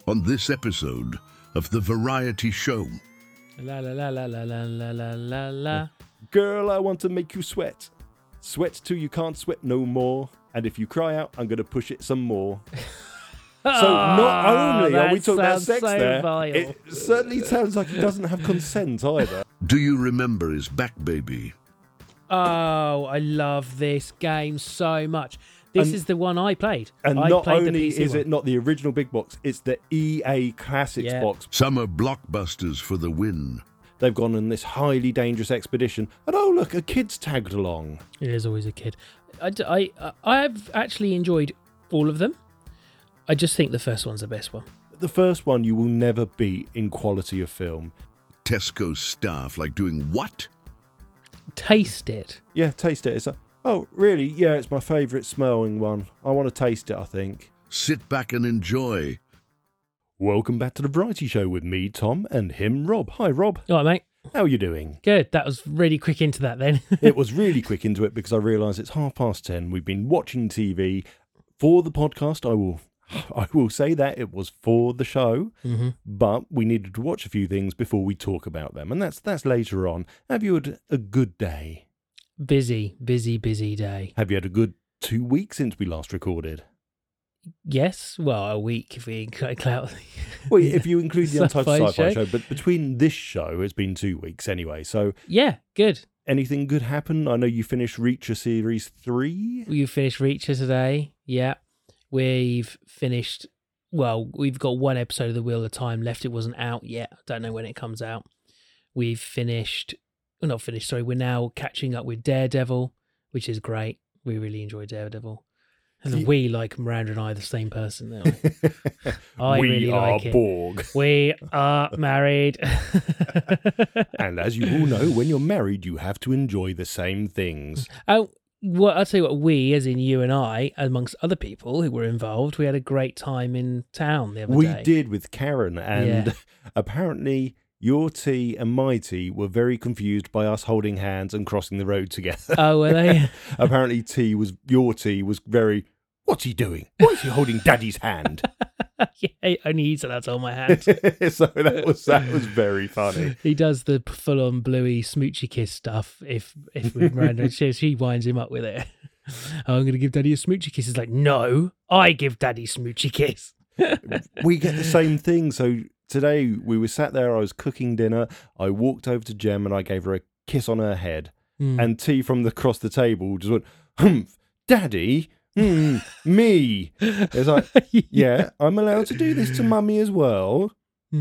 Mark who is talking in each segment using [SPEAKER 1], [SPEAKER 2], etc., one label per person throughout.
[SPEAKER 1] on this episode of The Variety Show.
[SPEAKER 2] La la la la la la la la la la.
[SPEAKER 3] Girl, I want to make you sweat. Sweat till you can't sweat no more. And if you cry out, I'm going to push it some more. So not only are we talking about sex there,
[SPEAKER 2] vile.
[SPEAKER 3] it certainly sounds like he doesn't have consent either.
[SPEAKER 1] Do you remember his back baby?
[SPEAKER 2] Oh, I love this game so much. This is the one I played.
[SPEAKER 3] And
[SPEAKER 2] I
[SPEAKER 3] not
[SPEAKER 2] played the
[SPEAKER 3] only
[SPEAKER 2] PC
[SPEAKER 3] is
[SPEAKER 2] one.
[SPEAKER 3] it not the original big box, it's the EA Classics
[SPEAKER 2] Yeah.
[SPEAKER 3] box.
[SPEAKER 1] Summer blockbusters for the win.
[SPEAKER 3] They've gone on this highly dangerous expedition. And oh, look, a kid's tagged along.
[SPEAKER 2] There's always a kid. I've actually enjoyed all of them. I just think the first one's the best one.
[SPEAKER 3] The first one you will never beat in quality of film.
[SPEAKER 1] Tesco staff like doing what?
[SPEAKER 2] Taste it.
[SPEAKER 3] Yeah, taste it. It's like, oh, really? Yeah, it's my favourite smelling one. I want to taste it, I think.
[SPEAKER 1] Sit back and enjoy.
[SPEAKER 3] Welcome back to The Variety Show with me, Tom, and him, Rob. Hi, Rob.
[SPEAKER 2] All right, mate.
[SPEAKER 3] How are you doing?
[SPEAKER 2] Good. That was really quick into that then.
[SPEAKER 3] It was really quick into it because I realised it's 10:30. We've been watching TV for the podcast. I will say that it was for the show, but we needed to watch a few things before we talk about them, and that's later on. Have you had a good day?
[SPEAKER 2] Busy day.
[SPEAKER 3] Have you had a good 2 weeks since we last recorded?
[SPEAKER 2] Yes. Well, a week if we include.
[SPEAKER 3] Well, if you include the Untitled
[SPEAKER 2] Sci-Fi
[SPEAKER 3] Sci-Fi
[SPEAKER 2] show.
[SPEAKER 3] show, but between this show, it's been 2 weeks anyway. So,
[SPEAKER 2] Yeah, good.
[SPEAKER 3] anything good happen? I know you finished Reacher Series 3.
[SPEAKER 2] You finished Reacher today. Yeah. We've finished. Well, we've got one episode of The Wheel of Time left. It wasn't out yet. I don't know when it comes out. We've finished. Well, not finished. Sorry, we're now catching up with Daredevil, which is great. We really enjoy Daredevil. And we, like Miranda and I, are the same person, don't we? I
[SPEAKER 3] we
[SPEAKER 2] really
[SPEAKER 3] are
[SPEAKER 2] like it.
[SPEAKER 3] Borg.
[SPEAKER 2] We are married.
[SPEAKER 3] And as you all know, when you're married, you have to enjoy the same things.
[SPEAKER 2] Oh, well, I'll tell you what, we, as in you and I, amongst other people who were involved, we had a great time in town the other day.
[SPEAKER 3] We did with Karen, and apparently your tea and my tea were very confused by us holding hands and crossing the road together.
[SPEAKER 2] Oh, were they?
[SPEAKER 3] Apparently your tea was very, what's he doing? Why is he holding Daddy's hand?
[SPEAKER 2] Yeah, only he's allowed to hold my hand.
[SPEAKER 3] So that was very funny.
[SPEAKER 2] He does the full-on bluey smoochy kiss stuff. If Miranda she winds him up with it. Oh, I'm going to give Daddy a smoochy kiss. He's like, no, I give Daddy smoochy kiss.
[SPEAKER 3] We get the same thing. So today we were sat there, I was cooking dinner, I walked over to Jem and I gave her a kiss on her head. And T from across the table just went, humph, Daddy, me. It's like, yeah, I'm allowed to do this to Mummy as well.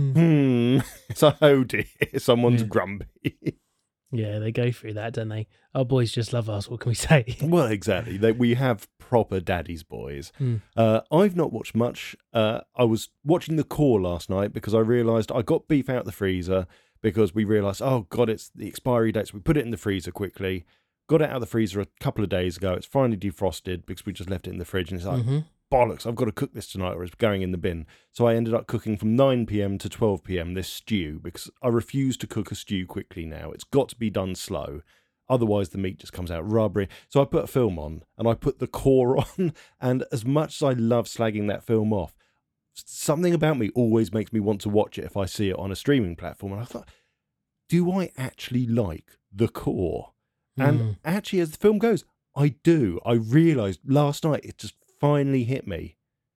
[SPEAKER 3] It's like, oh dear, someone's grumpy.
[SPEAKER 2] Yeah, they go through that, don't they? Our boys just love us. What can we say?
[SPEAKER 3] Well, exactly. We have proper daddy's boys. I've not watched much. I was watching The Core last night because I realised I got beef out the freezer because we realised, oh God, it's the expiry date. So we put it in the freezer quickly. Got it out of the freezer a couple of days ago. It's finally defrosted because we just left it in the fridge. And it's like, bollocks, I've got to cook this tonight or it's going in the bin. So I ended up cooking from 9 p.m. to 12 p.m. this stew because I refuse to cook a stew quickly now. It's got to be done slow. Otherwise, the meat just comes out rubbery. So I put a film on and I put The Core on. And as much as I love slagging that film off, something about me always makes me want to watch it if I see it on a streaming platform. And I thought, do I actually like The Core? And actually, as the film goes, I do. I realised last night, it just finally hit me.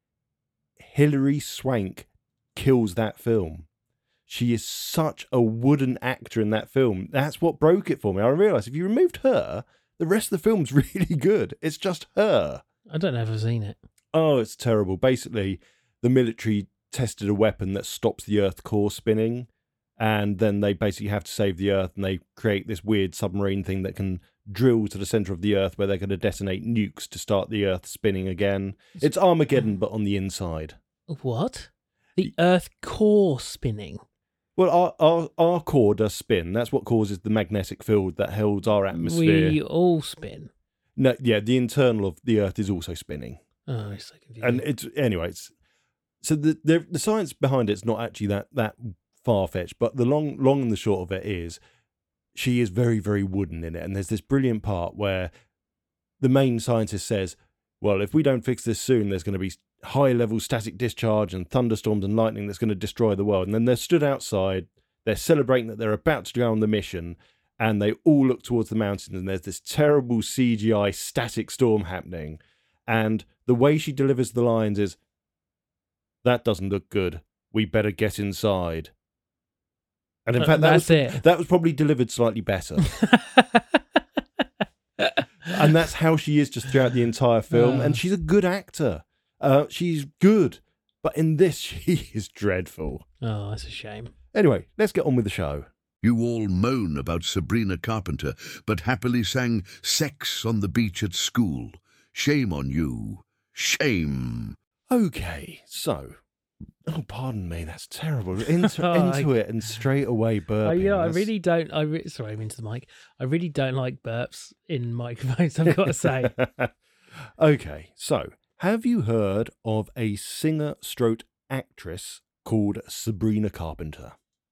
[SPEAKER 3] Hilary Swank kills that film. She is such a wooden actor in that film. That's what broke it for me. I realised if you removed her, the rest of the film's really good. It's just her.
[SPEAKER 2] I don't know if I've seen it.
[SPEAKER 3] Oh, it's terrible. Basically, the military tested a weapon that stops the Earth core spinning, and then they basically have to save the Earth, and they create this weird submarine thing that can drill to the centre of the Earth where they're going to detonate nukes to start the Earth spinning again. It's Armageddon, but on the inside.
[SPEAKER 2] What? The Earth core spinning?
[SPEAKER 3] Well, our core does spin. That's what causes the magnetic field that holds our atmosphere.
[SPEAKER 2] We all spin.
[SPEAKER 3] No, yeah, the internal of the Earth is also spinning.
[SPEAKER 2] Oh, it's so confusing.
[SPEAKER 3] And anyways, so the science behind it's not actually that far-fetched, but the long and the short of it is she is very, very wooden in it. And there's this brilliant part where the main scientist says, well, if we don't fix this soon, there's going to be high-level static discharge and thunderstorms and lightning that's going to destroy the world. And then they're stood outside, they're celebrating that they're about to go on the mission, and they all look towards the mountains, and there's this terrible CGI static storm happening. And the way she delivers the lines is, "That doesn't look good. We better get inside." And in fact, that was probably delivered slightly better. And that's how she is just throughout the entire film. And she's a good actor. She's good. But in this, she is dreadful.
[SPEAKER 2] Oh, that's a shame.
[SPEAKER 3] Anyway, let's get on with the show.
[SPEAKER 1] You all moan about Sabrina Carpenter, but happily sang Sex on the Beach at School. Shame on you. Shame.
[SPEAKER 3] Okay, so... Oh, pardon me, that's terrible. Into it and straight away burping.
[SPEAKER 2] I really don't... sorry, I'm into the mic. I really don't like burps in microphones, I've got to say.
[SPEAKER 3] Okay, so have you heard of a singer-actress called Sabrina Carpenter?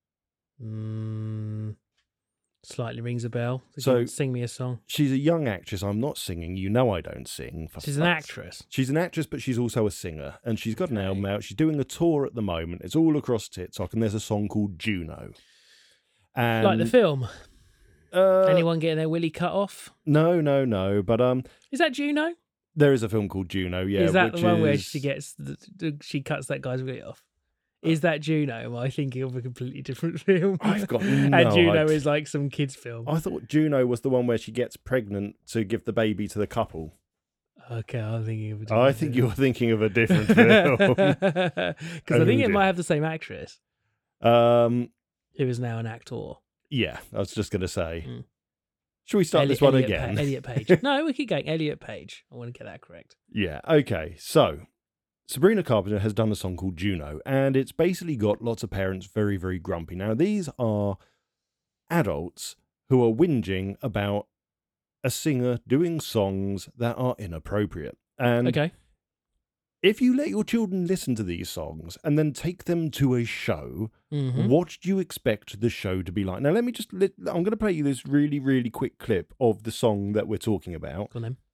[SPEAKER 2] Slightly rings a bell.
[SPEAKER 3] So
[SPEAKER 2] sing me a song.
[SPEAKER 3] She's a young actress. I'm not singing. You know I don't sing.
[SPEAKER 2] She's an actress.
[SPEAKER 3] She's an actress, but she's also a singer. And she's got an album out. She's doing a tour at the moment. It's all across TikTok. And there's a song called Juno. And
[SPEAKER 2] like the film? Anyone getting their willy cut off?
[SPEAKER 3] No. But
[SPEAKER 2] is that Juno?
[SPEAKER 3] There is a film called Juno, yeah.
[SPEAKER 2] Is that the one where she gets she cuts that guy's willy off? Is that Juno? Am I thinking of a completely different film?
[SPEAKER 3] I've got no
[SPEAKER 2] And Juno is like some kids' film.
[SPEAKER 3] I thought Juno was the one where she gets pregnant to give the baby to the couple.
[SPEAKER 2] Okay, I'm thinking of a different
[SPEAKER 3] I think you're thinking of a different film.
[SPEAKER 2] Because I think it might have the same actress. Who is now an actor.
[SPEAKER 3] Yeah, I was just going to say. Should we start this one again?
[SPEAKER 2] Elliot Page. No, we keep going. Elliot Page. I want to get that correct.
[SPEAKER 3] Yeah, okay. So... Sabrina Carpenter has done a song called Juno, and it's basically got lots of parents very, very grumpy. Now, these are adults who are whinging about a singer doing songs that are inappropriate. And if you let your children listen to these songs and then take them to a show, what do you expect the show to be like? Now, I'm going to play you this really, really quick clip of the song that we're talking about.
[SPEAKER 2] Go on then.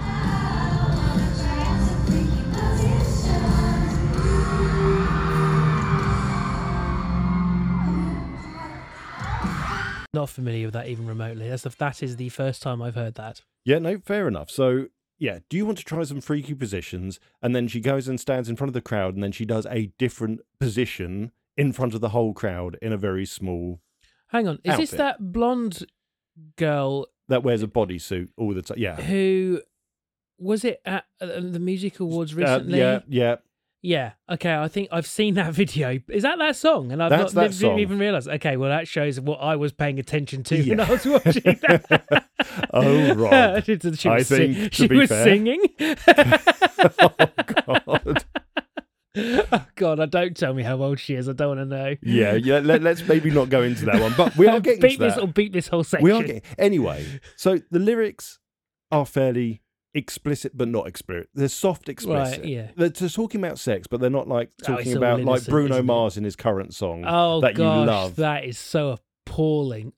[SPEAKER 2] Not familiar with that even remotely. That is the first time I've heard that.
[SPEAKER 3] Yeah, no, fair enough. So, yeah, do you want to try some freaky positions? And then she goes and stands in front of the crowd, and then she does a different position in front of the whole crowd in a very small
[SPEAKER 2] Hang on, is
[SPEAKER 3] outfit.
[SPEAKER 2] this that blonde girl
[SPEAKER 3] that wears a bodysuit all the time? Yeah.
[SPEAKER 2] Who was it at the music awards recently?
[SPEAKER 3] Yeah.
[SPEAKER 2] Yeah, okay, I think I've seen that video. Is that song? And I've didn't even realise. Okay, well, that shows what I was paying attention to when I was watching that.
[SPEAKER 3] Oh, Rob.
[SPEAKER 2] She was singing.
[SPEAKER 3] Oh, God.
[SPEAKER 2] Oh, God, don't tell me how old she is. I don't want to know.
[SPEAKER 3] Yeah, let's maybe not go into that one. But we are getting to that.
[SPEAKER 2] Beat this whole section.
[SPEAKER 3] We are getting... Anyway, so the lyrics are fairly... explicit but not explicit. They're soft explicit.
[SPEAKER 2] Right, yeah.
[SPEAKER 3] They're talking about sex, but they're not like talking about like Bruno Mars in his current song that you love.
[SPEAKER 2] That is so appalling.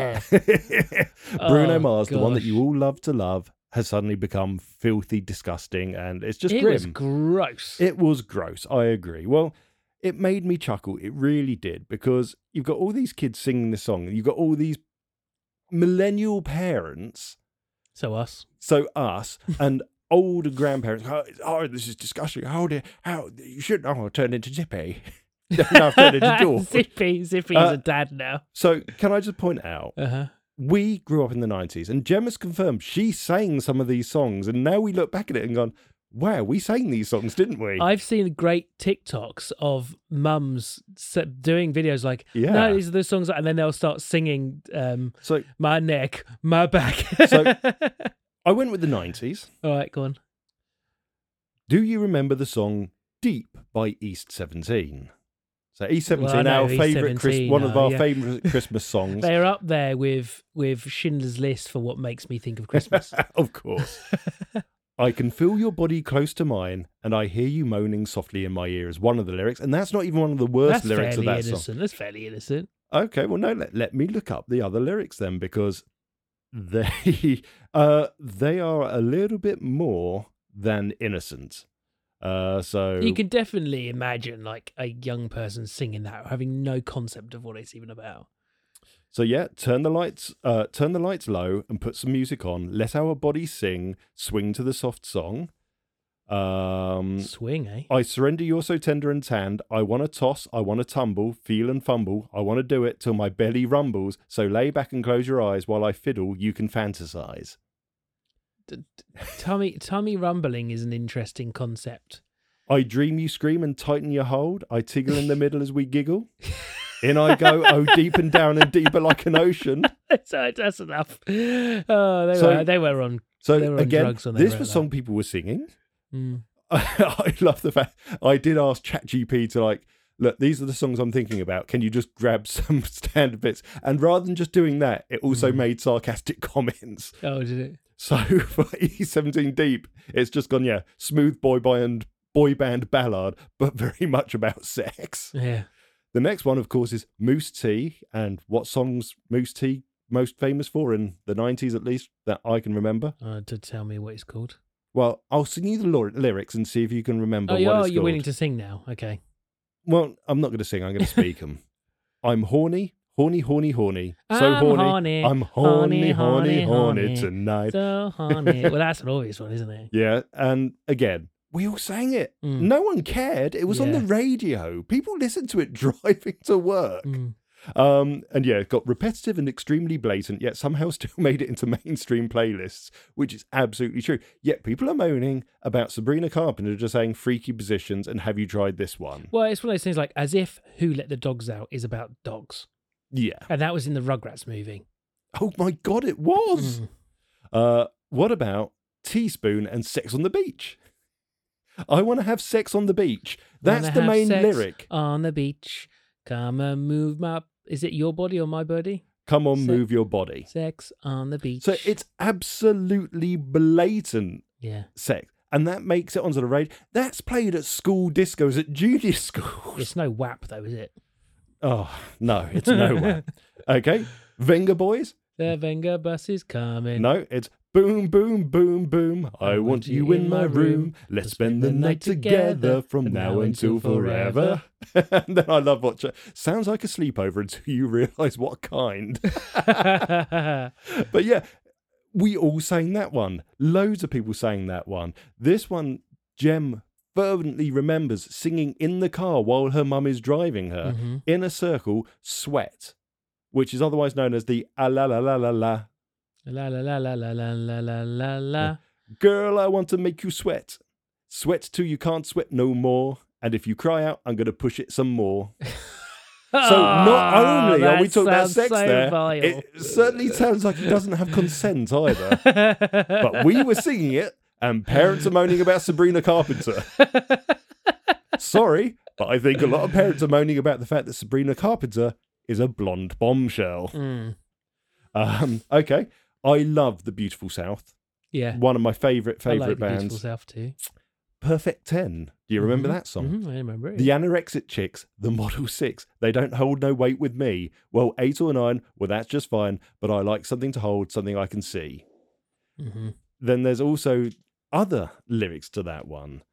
[SPEAKER 3] Bruno Mars, the one that you all love to love, has suddenly become filthy, disgusting, and it's just grim.
[SPEAKER 2] It was gross.
[SPEAKER 3] It was gross, I agree. Well, it made me chuckle. It really did, because you've got all these kids singing this song, and you've got all these millennial parents.
[SPEAKER 2] So us,
[SPEAKER 3] and older grandparents. Oh, this is disgusting. How you shouldn't. Oh, I turned into Zippy. No, I've turned into George.
[SPEAKER 2] Zippy is a dad now.
[SPEAKER 3] So, can I just point out? We grew up in the 90s, and Gemma's confirmed she sang some of these songs, and now we look back at it and gone, wow, we sang these songs, didn't we?
[SPEAKER 2] I've seen great TikToks of mums doing videos like, no, these are the songs, and then they'll start singing my neck, my back.
[SPEAKER 3] So I went with the 90s.
[SPEAKER 2] All right, go on.
[SPEAKER 3] Do you remember the song Deep by East 17? So East 17, our favourite, one of our favourite Christmas songs.
[SPEAKER 2] They're up there with Schindler's List for what makes me think of Christmas.
[SPEAKER 3] Of course. I can feel your body close to mine, and I hear you moaning softly in my ear is one of the lyrics, and that's not even one of the worst lyrics of that song.
[SPEAKER 2] That's fairly innocent.
[SPEAKER 3] Okay, well, no, let me look up the other lyrics then, because they are a little bit more than innocent. So
[SPEAKER 2] You can definitely imagine like a young person singing that, having no concept of what it's even about.
[SPEAKER 3] So yeah, turn the lights low and put some music on. Let our bodies sing. Swing to the soft song.
[SPEAKER 2] Swing, eh?
[SPEAKER 3] I surrender, you're so tender and tanned. I want to toss, I want to tumble, feel and fumble. I want to do it till my belly rumbles. So lay back and close your eyes while I fiddle. You can fantasize.
[SPEAKER 2] Tummy rumbling is an interesting concept.
[SPEAKER 3] I dream you scream and tighten your hold. I tickle in the middle as we giggle. In I go, oh, deep and down and deeper like an ocean.
[SPEAKER 2] That's enough. Oh, they were on.
[SPEAKER 3] So
[SPEAKER 2] they were on
[SPEAKER 3] again,
[SPEAKER 2] drugs when they
[SPEAKER 3] this
[SPEAKER 2] wrote
[SPEAKER 3] was
[SPEAKER 2] that.
[SPEAKER 3] song people were singing.
[SPEAKER 2] Mm.
[SPEAKER 3] I love the fact I did ask ChatGPT to like, look, these are the songs I'm thinking about. Can you just grab some standard bits? And rather than just doing that, it also made sarcastic comments.
[SPEAKER 2] Oh, did it?
[SPEAKER 3] So for E17 Deep, it's just gone, yeah, smooth boy band ballad, but very much about sex.
[SPEAKER 2] Yeah.
[SPEAKER 3] The next one, of course, is Moose T. And what song's Moose T most famous for in the 90s, at least, that I can remember?
[SPEAKER 2] To tell me what it's called.
[SPEAKER 3] Well, I'll sing you the lyrics and see if you can remember what it's called.
[SPEAKER 2] You're willing to sing now? Okay.
[SPEAKER 3] Well, I'm not going to sing. I'm going to speak them. I'm horny, horny, horny, horny. So
[SPEAKER 2] I'm horny.
[SPEAKER 3] I'm horny,
[SPEAKER 2] Horny,
[SPEAKER 3] horny,
[SPEAKER 2] horny,
[SPEAKER 3] horny tonight.
[SPEAKER 2] So horny. Well, that's an obvious one, isn't it?
[SPEAKER 3] Yeah, and again, we all sang it.
[SPEAKER 2] Mm.
[SPEAKER 3] No one cared. It was on the
[SPEAKER 2] Yeah.
[SPEAKER 3] radio. People listened to it driving to work.
[SPEAKER 2] Mm.
[SPEAKER 3] And yeah, it got repetitive and extremely blatant, yet somehow still made it into mainstream playlists, which is absolutely true. Yet people are moaning about Sabrina Carpenter just saying freaky positions and have you tried this one?
[SPEAKER 2] Well, it's one of those things like as if Who Let the Dogs Out is about dogs.
[SPEAKER 3] Yeah.
[SPEAKER 2] And that was in the Rugrats movie.
[SPEAKER 3] Oh my God, it was. What about Teaspoon and Sex on the Beach? I want to have sex on the beach. That's
[SPEAKER 2] Wanna
[SPEAKER 3] the
[SPEAKER 2] have
[SPEAKER 3] main
[SPEAKER 2] sex
[SPEAKER 3] lyric.
[SPEAKER 2] On the beach. Come and move my... Is it your body or my body?
[SPEAKER 3] Come on,
[SPEAKER 2] Se-
[SPEAKER 3] move your body.
[SPEAKER 2] Sex on the beach.
[SPEAKER 3] So it's absolutely blatant
[SPEAKER 2] Yeah.
[SPEAKER 3] sex. And that makes it onto the radio. That's played at school discos, at junior schools.
[SPEAKER 2] It's no WAP though, is it?
[SPEAKER 3] Oh, no, it's nowhere. Okay. Venga Boys?
[SPEAKER 2] The Venga bus is coming.
[SPEAKER 3] No, it's boom, boom, boom, boom. I want you in my room. Let's spend the night together from now until forever. And then I love what sounds like a sleepover until you realise what kind. But yeah, we all sang that one. Loads of people sang that one. This one, Jem fervently remembers singing in the car while her mum is driving her in a circle, Sweat, which is otherwise known as the a la la la la la.
[SPEAKER 2] La la la la la la la la la la.
[SPEAKER 3] Girl, I want to make you sweat. Sweat till you can't sweat no more. And if you cry out, I'm going to push it some more. So not only are we talking about sex there,
[SPEAKER 2] vile.
[SPEAKER 3] it certainly sounds like he doesn't have consent either. But we were singing it, and parents are moaning about Sabrina Carpenter. Sorry, but I think a lot of parents are moaning about the fact that Sabrina Carpenter is a blonde bombshell. Okay, I love The Beautiful South.
[SPEAKER 2] Yeah.
[SPEAKER 3] One of my favourite
[SPEAKER 2] I like the
[SPEAKER 3] bands.
[SPEAKER 2] Beautiful South too.
[SPEAKER 3] Perfect 10. Do you remember that song?
[SPEAKER 2] I remember it.
[SPEAKER 3] The Anorexic Chicks, the Model 6, they don't hold no weight with me. Well, 8 or 9, well, that's just fine, but I like something to hold, something I can see. Then there's also other lyrics to that one.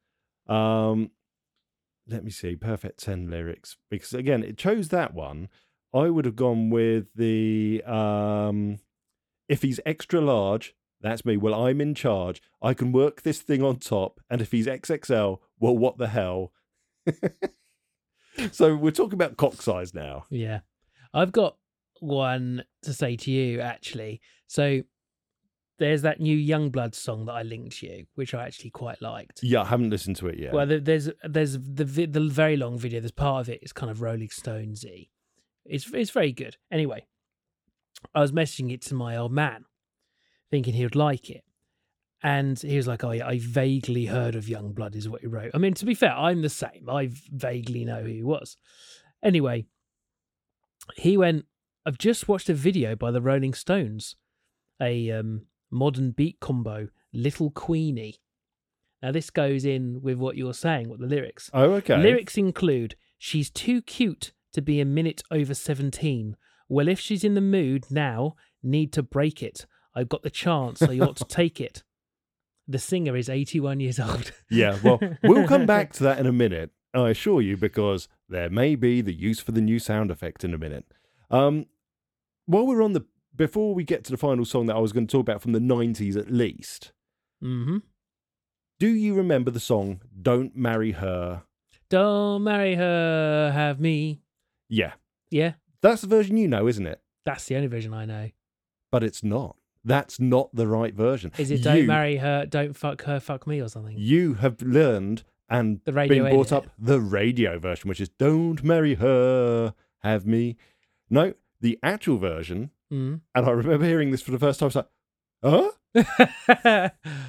[SPEAKER 3] Let me see, Perfect 10 lyrics. Because, again, it chose that one. I would have gone with the, if he's extra large, that's me. Well, I'm in charge. I can work this thing on top. And if he's XXL, well, what the hell? So we're talking about cock size now.
[SPEAKER 2] Yeah. I've got one to say to you, actually. So there's that new Youngblood song that I linked you, which I actually quite liked.
[SPEAKER 3] Yeah, I haven't listened to it yet.
[SPEAKER 2] Well, there's the very long video. There's part of it is kind of Rolling Stonesy. It's very good. Anyway, I was messaging it to my old man, thinking he would like it. And he was like, oh, yeah, I vaguely heard of Youngblood is what he wrote. I mean, to be fair, I'm the same. I vaguely know who he was. Anyway, he went, I've just watched a video by the Rolling Stones, a modern beat combo, Little Queenie. Now, this goes in with what you're saying, what the lyrics.
[SPEAKER 3] Oh, okay.
[SPEAKER 2] Lyrics include, she's too cute to be a minute over 17. Well, if she's in the mood now, need to break it. I've got the chance, so you ought to take it. The singer is 81 years old.
[SPEAKER 3] Yeah, well, we'll come back to that in a minute, I assure you, because there may be the use for the new sound effect in a minute. While we're on before we get to the final song that I was going to talk about from the 90s at least,
[SPEAKER 2] Mm-hmm.
[SPEAKER 3] do you remember the song Don't Marry Her?
[SPEAKER 2] Don't marry her, have me.
[SPEAKER 3] Yeah.
[SPEAKER 2] Yeah,
[SPEAKER 3] That's the version you know, isn't it?
[SPEAKER 2] that's the only version I know.
[SPEAKER 3] But it's not. That's not the right version.
[SPEAKER 2] Is it don't marry her, don't fuck her, fuck me or something?
[SPEAKER 3] You have learned and
[SPEAKER 2] The radio
[SPEAKER 3] been brought
[SPEAKER 2] edit.
[SPEAKER 3] up the radio version, which is Don't Marry Her, Have Me. No, the actual version,
[SPEAKER 2] Mm.
[SPEAKER 3] and I remember hearing this for the first time, I was like, huh?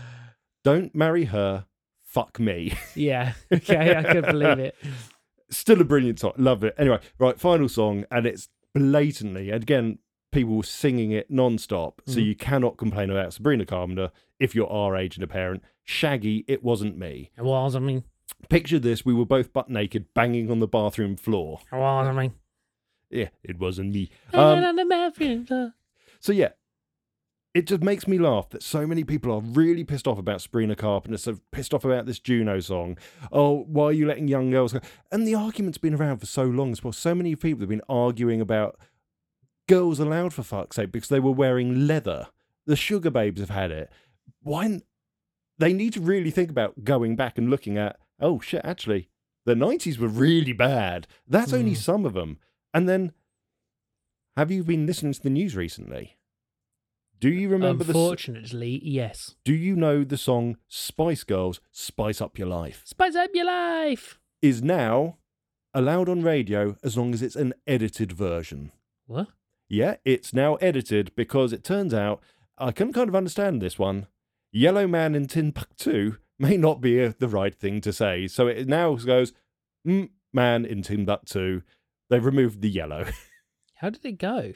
[SPEAKER 3] Don't marry her, fuck me.
[SPEAKER 2] Yeah, okay, I could believe it.
[SPEAKER 3] Still a brilliant song. Love it. Anyway, right, final song, and it's blatantly, again, people were singing it non-stop, so you cannot complain about Sabrina Carpenter if you're our age and a parent. Shaggy, It Wasn't Me.
[SPEAKER 2] It was, I mean.
[SPEAKER 3] Picture this, we were both butt naked, banging on the bathroom floor.
[SPEAKER 2] It was, I mean.
[SPEAKER 3] Yeah, it wasn't me.
[SPEAKER 2] On the bathroom floor.
[SPEAKER 3] So yeah, it just makes me laugh that so many people are really pissed off about Sabrina Carpenter, so pissed off about this Juno song. Oh, why are you letting young girls go? And the argument's been around for so long as well. So many people have been arguing about Girls Aloud, for fuck's sake, because they were wearing leather. The Sugar Babes have had it. Why? They need to really think about going back and looking at, oh shit, actually, the 90s were really bad. That's only some of them. And then, have you been listening to the news recently? Do you remember
[SPEAKER 2] Unfortunately, yes.
[SPEAKER 3] Do you know the song Spice Girls, Spice Up Your Life?
[SPEAKER 2] Spice up your life.
[SPEAKER 3] Is now allowed on radio as long as it's an edited version.
[SPEAKER 2] What?
[SPEAKER 3] Yeah, it's now edited because it turns out, I can kind of understand this one, Yellow Man in Timbuktu may not be the right thing to say. So it now goes, man in Timbuktu. They've removed the yellow.
[SPEAKER 2] How did it go?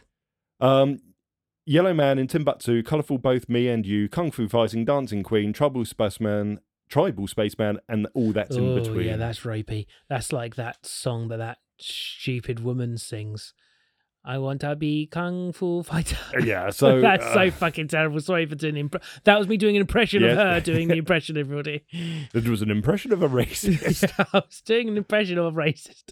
[SPEAKER 3] Yellow Man in Timbuktu, Colourful Both Me and You, Kung Fu Fighting, Dancing Queen, Tribal Spaceman, and all that's in between.
[SPEAKER 2] Yeah, that's rapey. That's like that song that stupid woman sings. I want to be Kung Fu Fighter.
[SPEAKER 3] Yeah, so...
[SPEAKER 2] that's so fucking terrible. Sorry for doing that was me doing an impression of her doing the impression, everybody.
[SPEAKER 3] It was an impression of a racist.
[SPEAKER 2] I was doing an impression of a racist.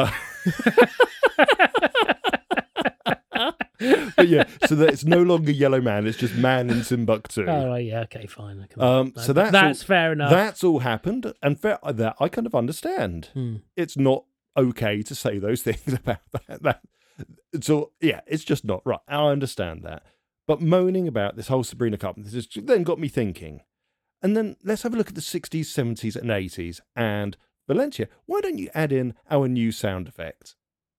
[SPEAKER 3] But yeah, so that it's no longer Yellow Man, it's just Man in Timbuktu.
[SPEAKER 2] Oh, right, yeah, okay, fine.
[SPEAKER 3] So
[SPEAKER 2] that's fair enough.
[SPEAKER 3] That's all happened, and that I kind of understand. It's not okay to say those things about that. So yeah, it's just not right. I understand that, but moaning about this whole Sabrina Carpenter has then got me thinking. And then let's have a look at the 60s, 70s, and 80s. And Valencia, why don't you add in our new sound effect?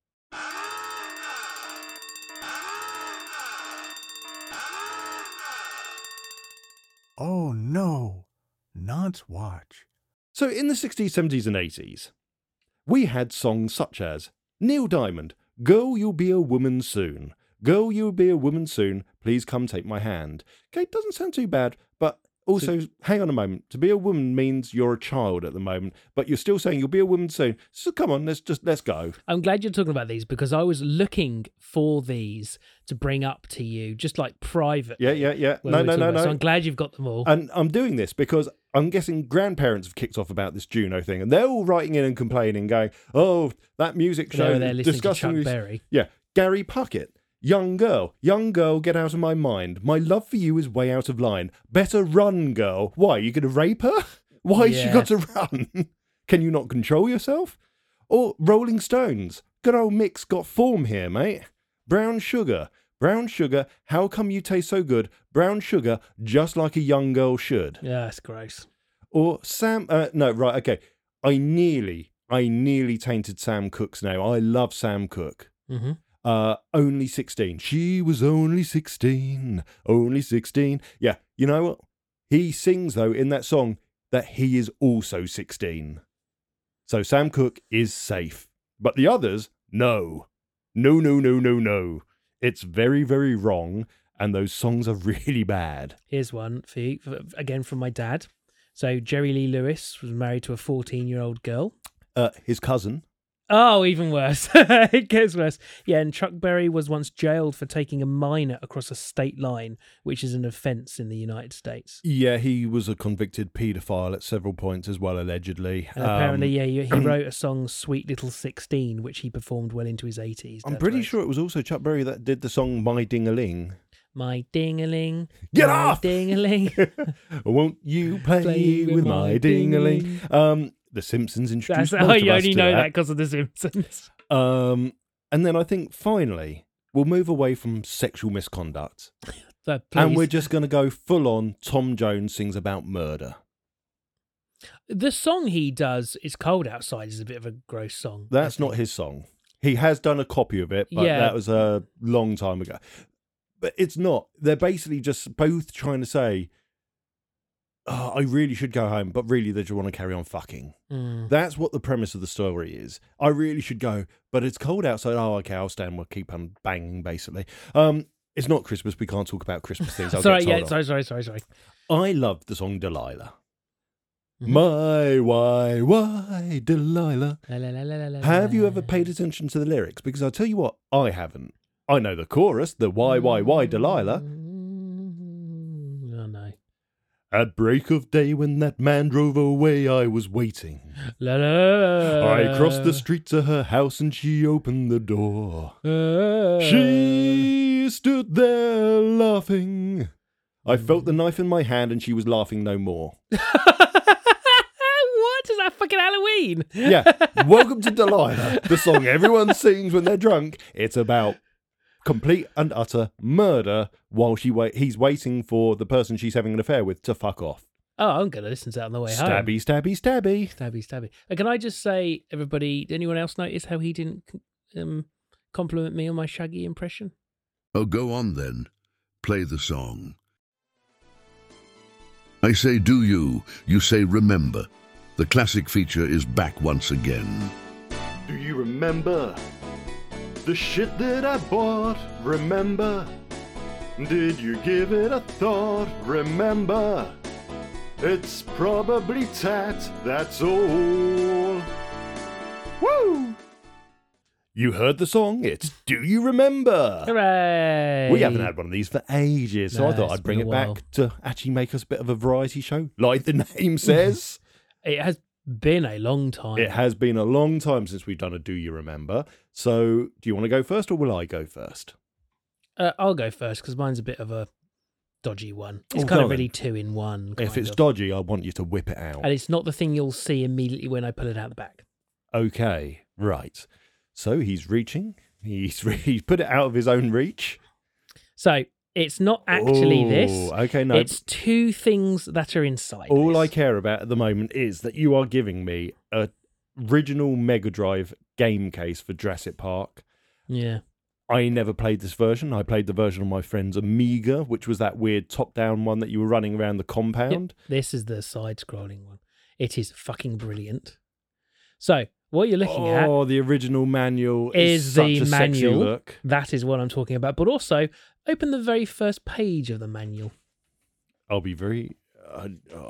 [SPEAKER 4] Oh no, not watch.
[SPEAKER 3] So in the 60s, 70s, and 80s, we had songs such as Neil Diamond, Girl, You'll Be a Woman Soon. Girl, You'll Be a Woman Soon. Please come take my hand. Okay, doesn't sound too bad, but also, hang on a moment. To be a woman means you're a child at the moment, but you're still saying you'll be a woman soon. So come on, let's go.
[SPEAKER 2] I'm glad you're talking about these because I was looking for these to bring up to you, just like private.
[SPEAKER 3] Yeah. No.
[SPEAKER 2] So I'm glad you've got them all.
[SPEAKER 3] And I'm doing this because I'm guessing grandparents have kicked off about this Juno thing, and they're all writing in and complaining, going, "Oh, that music show."
[SPEAKER 2] They're listening to Chuck Berry.
[SPEAKER 3] Yeah, Gary Puckett. Young girl, get out of my mind. My love for you is way out of line. Better run, girl. Why, you going to rape her? Why has she got to run? Can you not control yourself? Or Rolling Stones. Good old Mick's got form here, mate. Brown sugar, how come you taste so good? Brown sugar, just like a young girl should.
[SPEAKER 2] Yeah, that's gross.
[SPEAKER 3] Or Sam, okay. I nearly tainted Sam Cooke's name. I love Sam Cooke.
[SPEAKER 2] Mm-hmm.
[SPEAKER 3] Only 16. She was only 16. Only 16. Yeah, you know what? He sings, though, in that song that he is also 16. So Sam Cooke is safe. But the others, no. No. It's very, very wrong, and those songs are really bad.
[SPEAKER 2] Here's one for you, again from my dad. So Jerry Lee Lewis was married to a 14-year-old girl.
[SPEAKER 3] His cousin.
[SPEAKER 2] Oh, even worse. It gets worse. Yeah, and Chuck Berry was once jailed for taking a minor across a state line, which is an offence in the United States.
[SPEAKER 3] Yeah, he was a convicted paedophile at several points as well, allegedly.
[SPEAKER 2] And apparently, yeah, he wrote a song, Sweet Little 16, which he performed well into his 80s.
[SPEAKER 3] I'm pretty sure it was also Chuck Berry that did the song My Ding-a-Ling.
[SPEAKER 2] My ding-a-ling.
[SPEAKER 3] Get
[SPEAKER 2] my
[SPEAKER 3] off!
[SPEAKER 2] Ding-a-ling.
[SPEAKER 3] Won't you play with my ding-a-ling? The Simpsons introduced
[SPEAKER 2] That's
[SPEAKER 3] both
[SPEAKER 2] you
[SPEAKER 3] of us
[SPEAKER 2] only
[SPEAKER 3] to
[SPEAKER 2] know
[SPEAKER 3] that.
[SPEAKER 2] that because of The Simpsons.
[SPEAKER 3] And then I think finally we'll move away from sexual misconduct,
[SPEAKER 2] But
[SPEAKER 3] and we're
[SPEAKER 2] please.
[SPEAKER 3] just going to go full on. Tom Jones sings about murder.
[SPEAKER 2] The song he does, It's Cold Outside, is a bit of a gross song.
[SPEAKER 3] That's not his song. He has done a copy of it, but
[SPEAKER 2] Yeah.
[SPEAKER 3] that was a long time ago. But it's not. They're basically just both trying to say, oh, I really should go home, but really they just want to carry on fucking.
[SPEAKER 2] Mm.
[SPEAKER 3] That's what the premise of the story is. I really should go, but it's cold outside. Oh, okay, I'll stay and we'll keep on banging, basically. It's not Christmas. We can't talk about Christmas things. I'll
[SPEAKER 2] Sorry,
[SPEAKER 3] get told
[SPEAKER 2] yeah,
[SPEAKER 3] off.
[SPEAKER 2] sorry.
[SPEAKER 3] I love the song Delilah.
[SPEAKER 2] Mhm.
[SPEAKER 3] My, why, Delilah.
[SPEAKER 2] La, la, la, la, la, la,
[SPEAKER 3] Have you
[SPEAKER 2] la.
[SPEAKER 3] ever paid attention to the lyrics? Because I'll tell you what, I haven't. I know the chorus, the why, Delilah.
[SPEAKER 2] Oh, no.
[SPEAKER 3] At break of day when that man drove away, I was waiting.
[SPEAKER 2] La, la,
[SPEAKER 3] I crossed the street to her house and she opened the door.
[SPEAKER 2] Uh,
[SPEAKER 3] She stood there laughing. I felt the knife in my hand and she was laughing no more.
[SPEAKER 2] What? Is that fucking Halloween?
[SPEAKER 3] Yeah, welcome to Delilah, the song everyone sings when they're drunk. It's about complete and utter murder while he's waiting for the person she's having an affair with to fuck off.
[SPEAKER 2] Oh, I'm going to listen to that on the way home.
[SPEAKER 3] Stabby, stabby, stabby.
[SPEAKER 2] Stabby. Can I just say, everybody, did anyone else notice how he didn't compliment me on my Shaggy impression?
[SPEAKER 1] Oh, go on then. Play the song. I say do you say remember. The classic feature is back once again.
[SPEAKER 3] Do you remember the shit that I bought? Remember? Did you give it a thought? Remember? It's probably tat, that's all. Woo! You heard the song, it's Do You Remember?
[SPEAKER 2] Hooray!
[SPEAKER 3] We haven't had one of these for ages, so
[SPEAKER 2] No,
[SPEAKER 3] I thought
[SPEAKER 2] it's
[SPEAKER 3] I'd bring
[SPEAKER 2] been
[SPEAKER 3] it
[SPEAKER 2] a
[SPEAKER 3] back
[SPEAKER 2] while.
[SPEAKER 3] to actually make us a bit of a variety show, like the name says.
[SPEAKER 2] It has been a long time.
[SPEAKER 3] It has been a long time since we've done a Do You Remember. So, do you want to go first or will I go first?
[SPEAKER 2] I'll go first because mine's a bit of a dodgy one. It's
[SPEAKER 3] Oh,
[SPEAKER 2] kind
[SPEAKER 3] go
[SPEAKER 2] of
[SPEAKER 3] then.
[SPEAKER 2] really 2-in-1.
[SPEAKER 3] If
[SPEAKER 2] kind
[SPEAKER 3] it's
[SPEAKER 2] of.
[SPEAKER 3] dodgy, I want you to whip it out.
[SPEAKER 2] And it's not the thing you'll see immediately when I pull it out the back.
[SPEAKER 3] Okay, right. So he's reaching. He's put it out of his own reach.
[SPEAKER 2] So it's not actually this.
[SPEAKER 3] Okay, no.
[SPEAKER 2] It's two things that are inside.
[SPEAKER 3] All
[SPEAKER 2] this.
[SPEAKER 3] I care about at the moment is that you are giving me a original Mega Drive game case for Jurassic Park.
[SPEAKER 2] Yeah.
[SPEAKER 3] I never played this version. I played the version on my friend's Amiga, which was that weird top-down one that you were running around the compound.
[SPEAKER 2] Yep. This is the side-scrolling one. It is fucking brilliant. So what you're looking at
[SPEAKER 3] Oh, the original manual
[SPEAKER 2] is
[SPEAKER 3] is such
[SPEAKER 2] the
[SPEAKER 3] a sexy
[SPEAKER 2] manual.
[SPEAKER 3] look.
[SPEAKER 2] That is what I'm talking about. But also, open the very first page of the manual.
[SPEAKER 3] I'll be very... I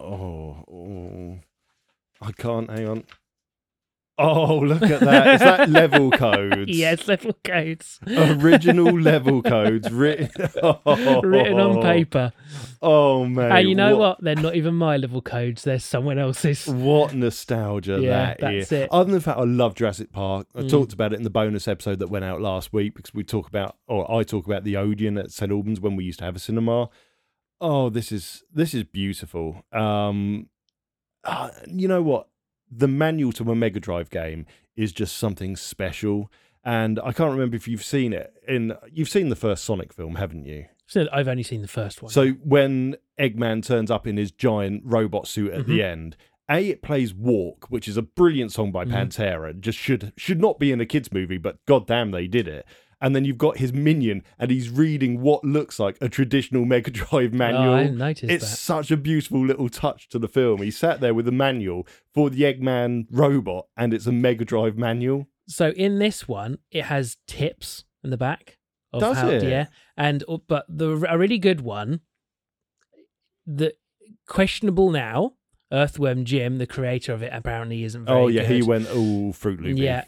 [SPEAKER 3] can't, hang on. Oh, look at that. Is that level codes?
[SPEAKER 2] Yes, level codes.
[SPEAKER 3] Original level codes written...
[SPEAKER 2] Written on paper.
[SPEAKER 3] Oh, man.
[SPEAKER 2] And you know what? They're not even my level codes. They're someone else's.
[SPEAKER 3] What nostalgia
[SPEAKER 2] Yeah,
[SPEAKER 3] that is.
[SPEAKER 2] that's it.
[SPEAKER 3] Other than the fact I love Jurassic Park, I
[SPEAKER 2] Mm.
[SPEAKER 3] talked about it in the bonus episode that went out last week because I talk about the Odeon at St Albans when we used to have a cinema. Oh, this is beautiful. You know what? The manual to a Mega Drive game is just something special. And I can't remember if you've seen it. You've seen the first Sonic film, haven't you?
[SPEAKER 2] So I've only seen the first one.
[SPEAKER 3] So when Eggman turns up in his giant robot suit at the end, it plays Walk, which is a brilliant song by Pantera. Just should not be in a kids movie, but goddamn they did it. And then you've got his minion, and he's reading what looks like a traditional Mega Drive manual.
[SPEAKER 2] Oh, I noticed
[SPEAKER 3] It's
[SPEAKER 2] that.
[SPEAKER 3] such a beautiful little touch to the film. He sat there with a manual for the Eggman robot, and it's a Mega Drive manual.
[SPEAKER 2] So in this one, it has tips in the back. Of
[SPEAKER 3] Does
[SPEAKER 2] how,
[SPEAKER 3] it?
[SPEAKER 2] Yeah. But a really good one, the questionable now, Earthworm Jim, the creator of it, apparently isn't very
[SPEAKER 3] Oh, yeah,
[SPEAKER 2] good.
[SPEAKER 3] he went, Fruit Loopy.
[SPEAKER 2] Yeah.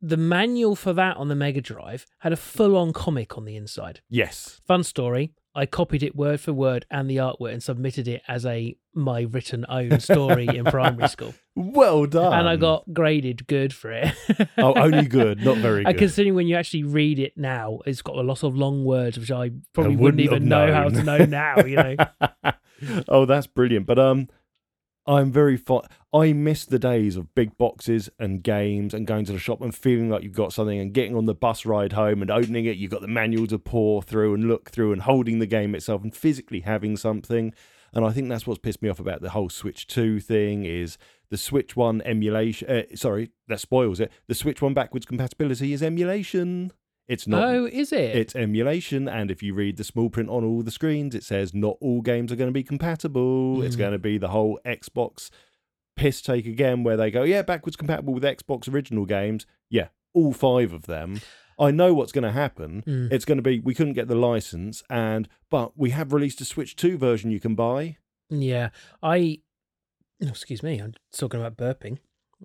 [SPEAKER 2] the manual for that on the Mega Drive had a full-on comic on the inside.
[SPEAKER 3] Yes.
[SPEAKER 2] Fun story. I copied it word for word and the artwork and submitted it as my written own story in primary school.
[SPEAKER 3] Well done.
[SPEAKER 2] And I got graded good for it.
[SPEAKER 3] Oh, only good, not very
[SPEAKER 2] And
[SPEAKER 3] good.
[SPEAKER 2] considering when you actually read it now, it's got a lot of long words, which I probably
[SPEAKER 3] wouldn't
[SPEAKER 2] wouldn't even
[SPEAKER 3] have
[SPEAKER 2] know how
[SPEAKER 3] known.
[SPEAKER 2] to know now, you know.
[SPEAKER 3] Oh, that's brilliant. But I'm very I miss the days of big boxes and games and going to the shop and feeling like you've got something and getting on the bus ride home and opening it. You've got the manual to pour through and look through and holding the game itself and physically having something. And I think that's what's pissed me off about the whole Switch 2 thing is the Switch 1 emulation. That spoils it. The Switch 1 backwards compatibility is emulation. It's not.
[SPEAKER 2] Oh, is it?
[SPEAKER 3] It's emulation, and if you read the small print on all the screens, it says not all games are going to be compatible. It's going to be the whole Xbox piss take again, where they go, yeah, backwards compatible with Xbox original games. Yeah, all 5 of them. I know what's going to happen. It's going to be, we couldn't get the license, but we have released a Switch 2 version you can buy.
[SPEAKER 2] Yeah, excuse me, I'm talking about burping.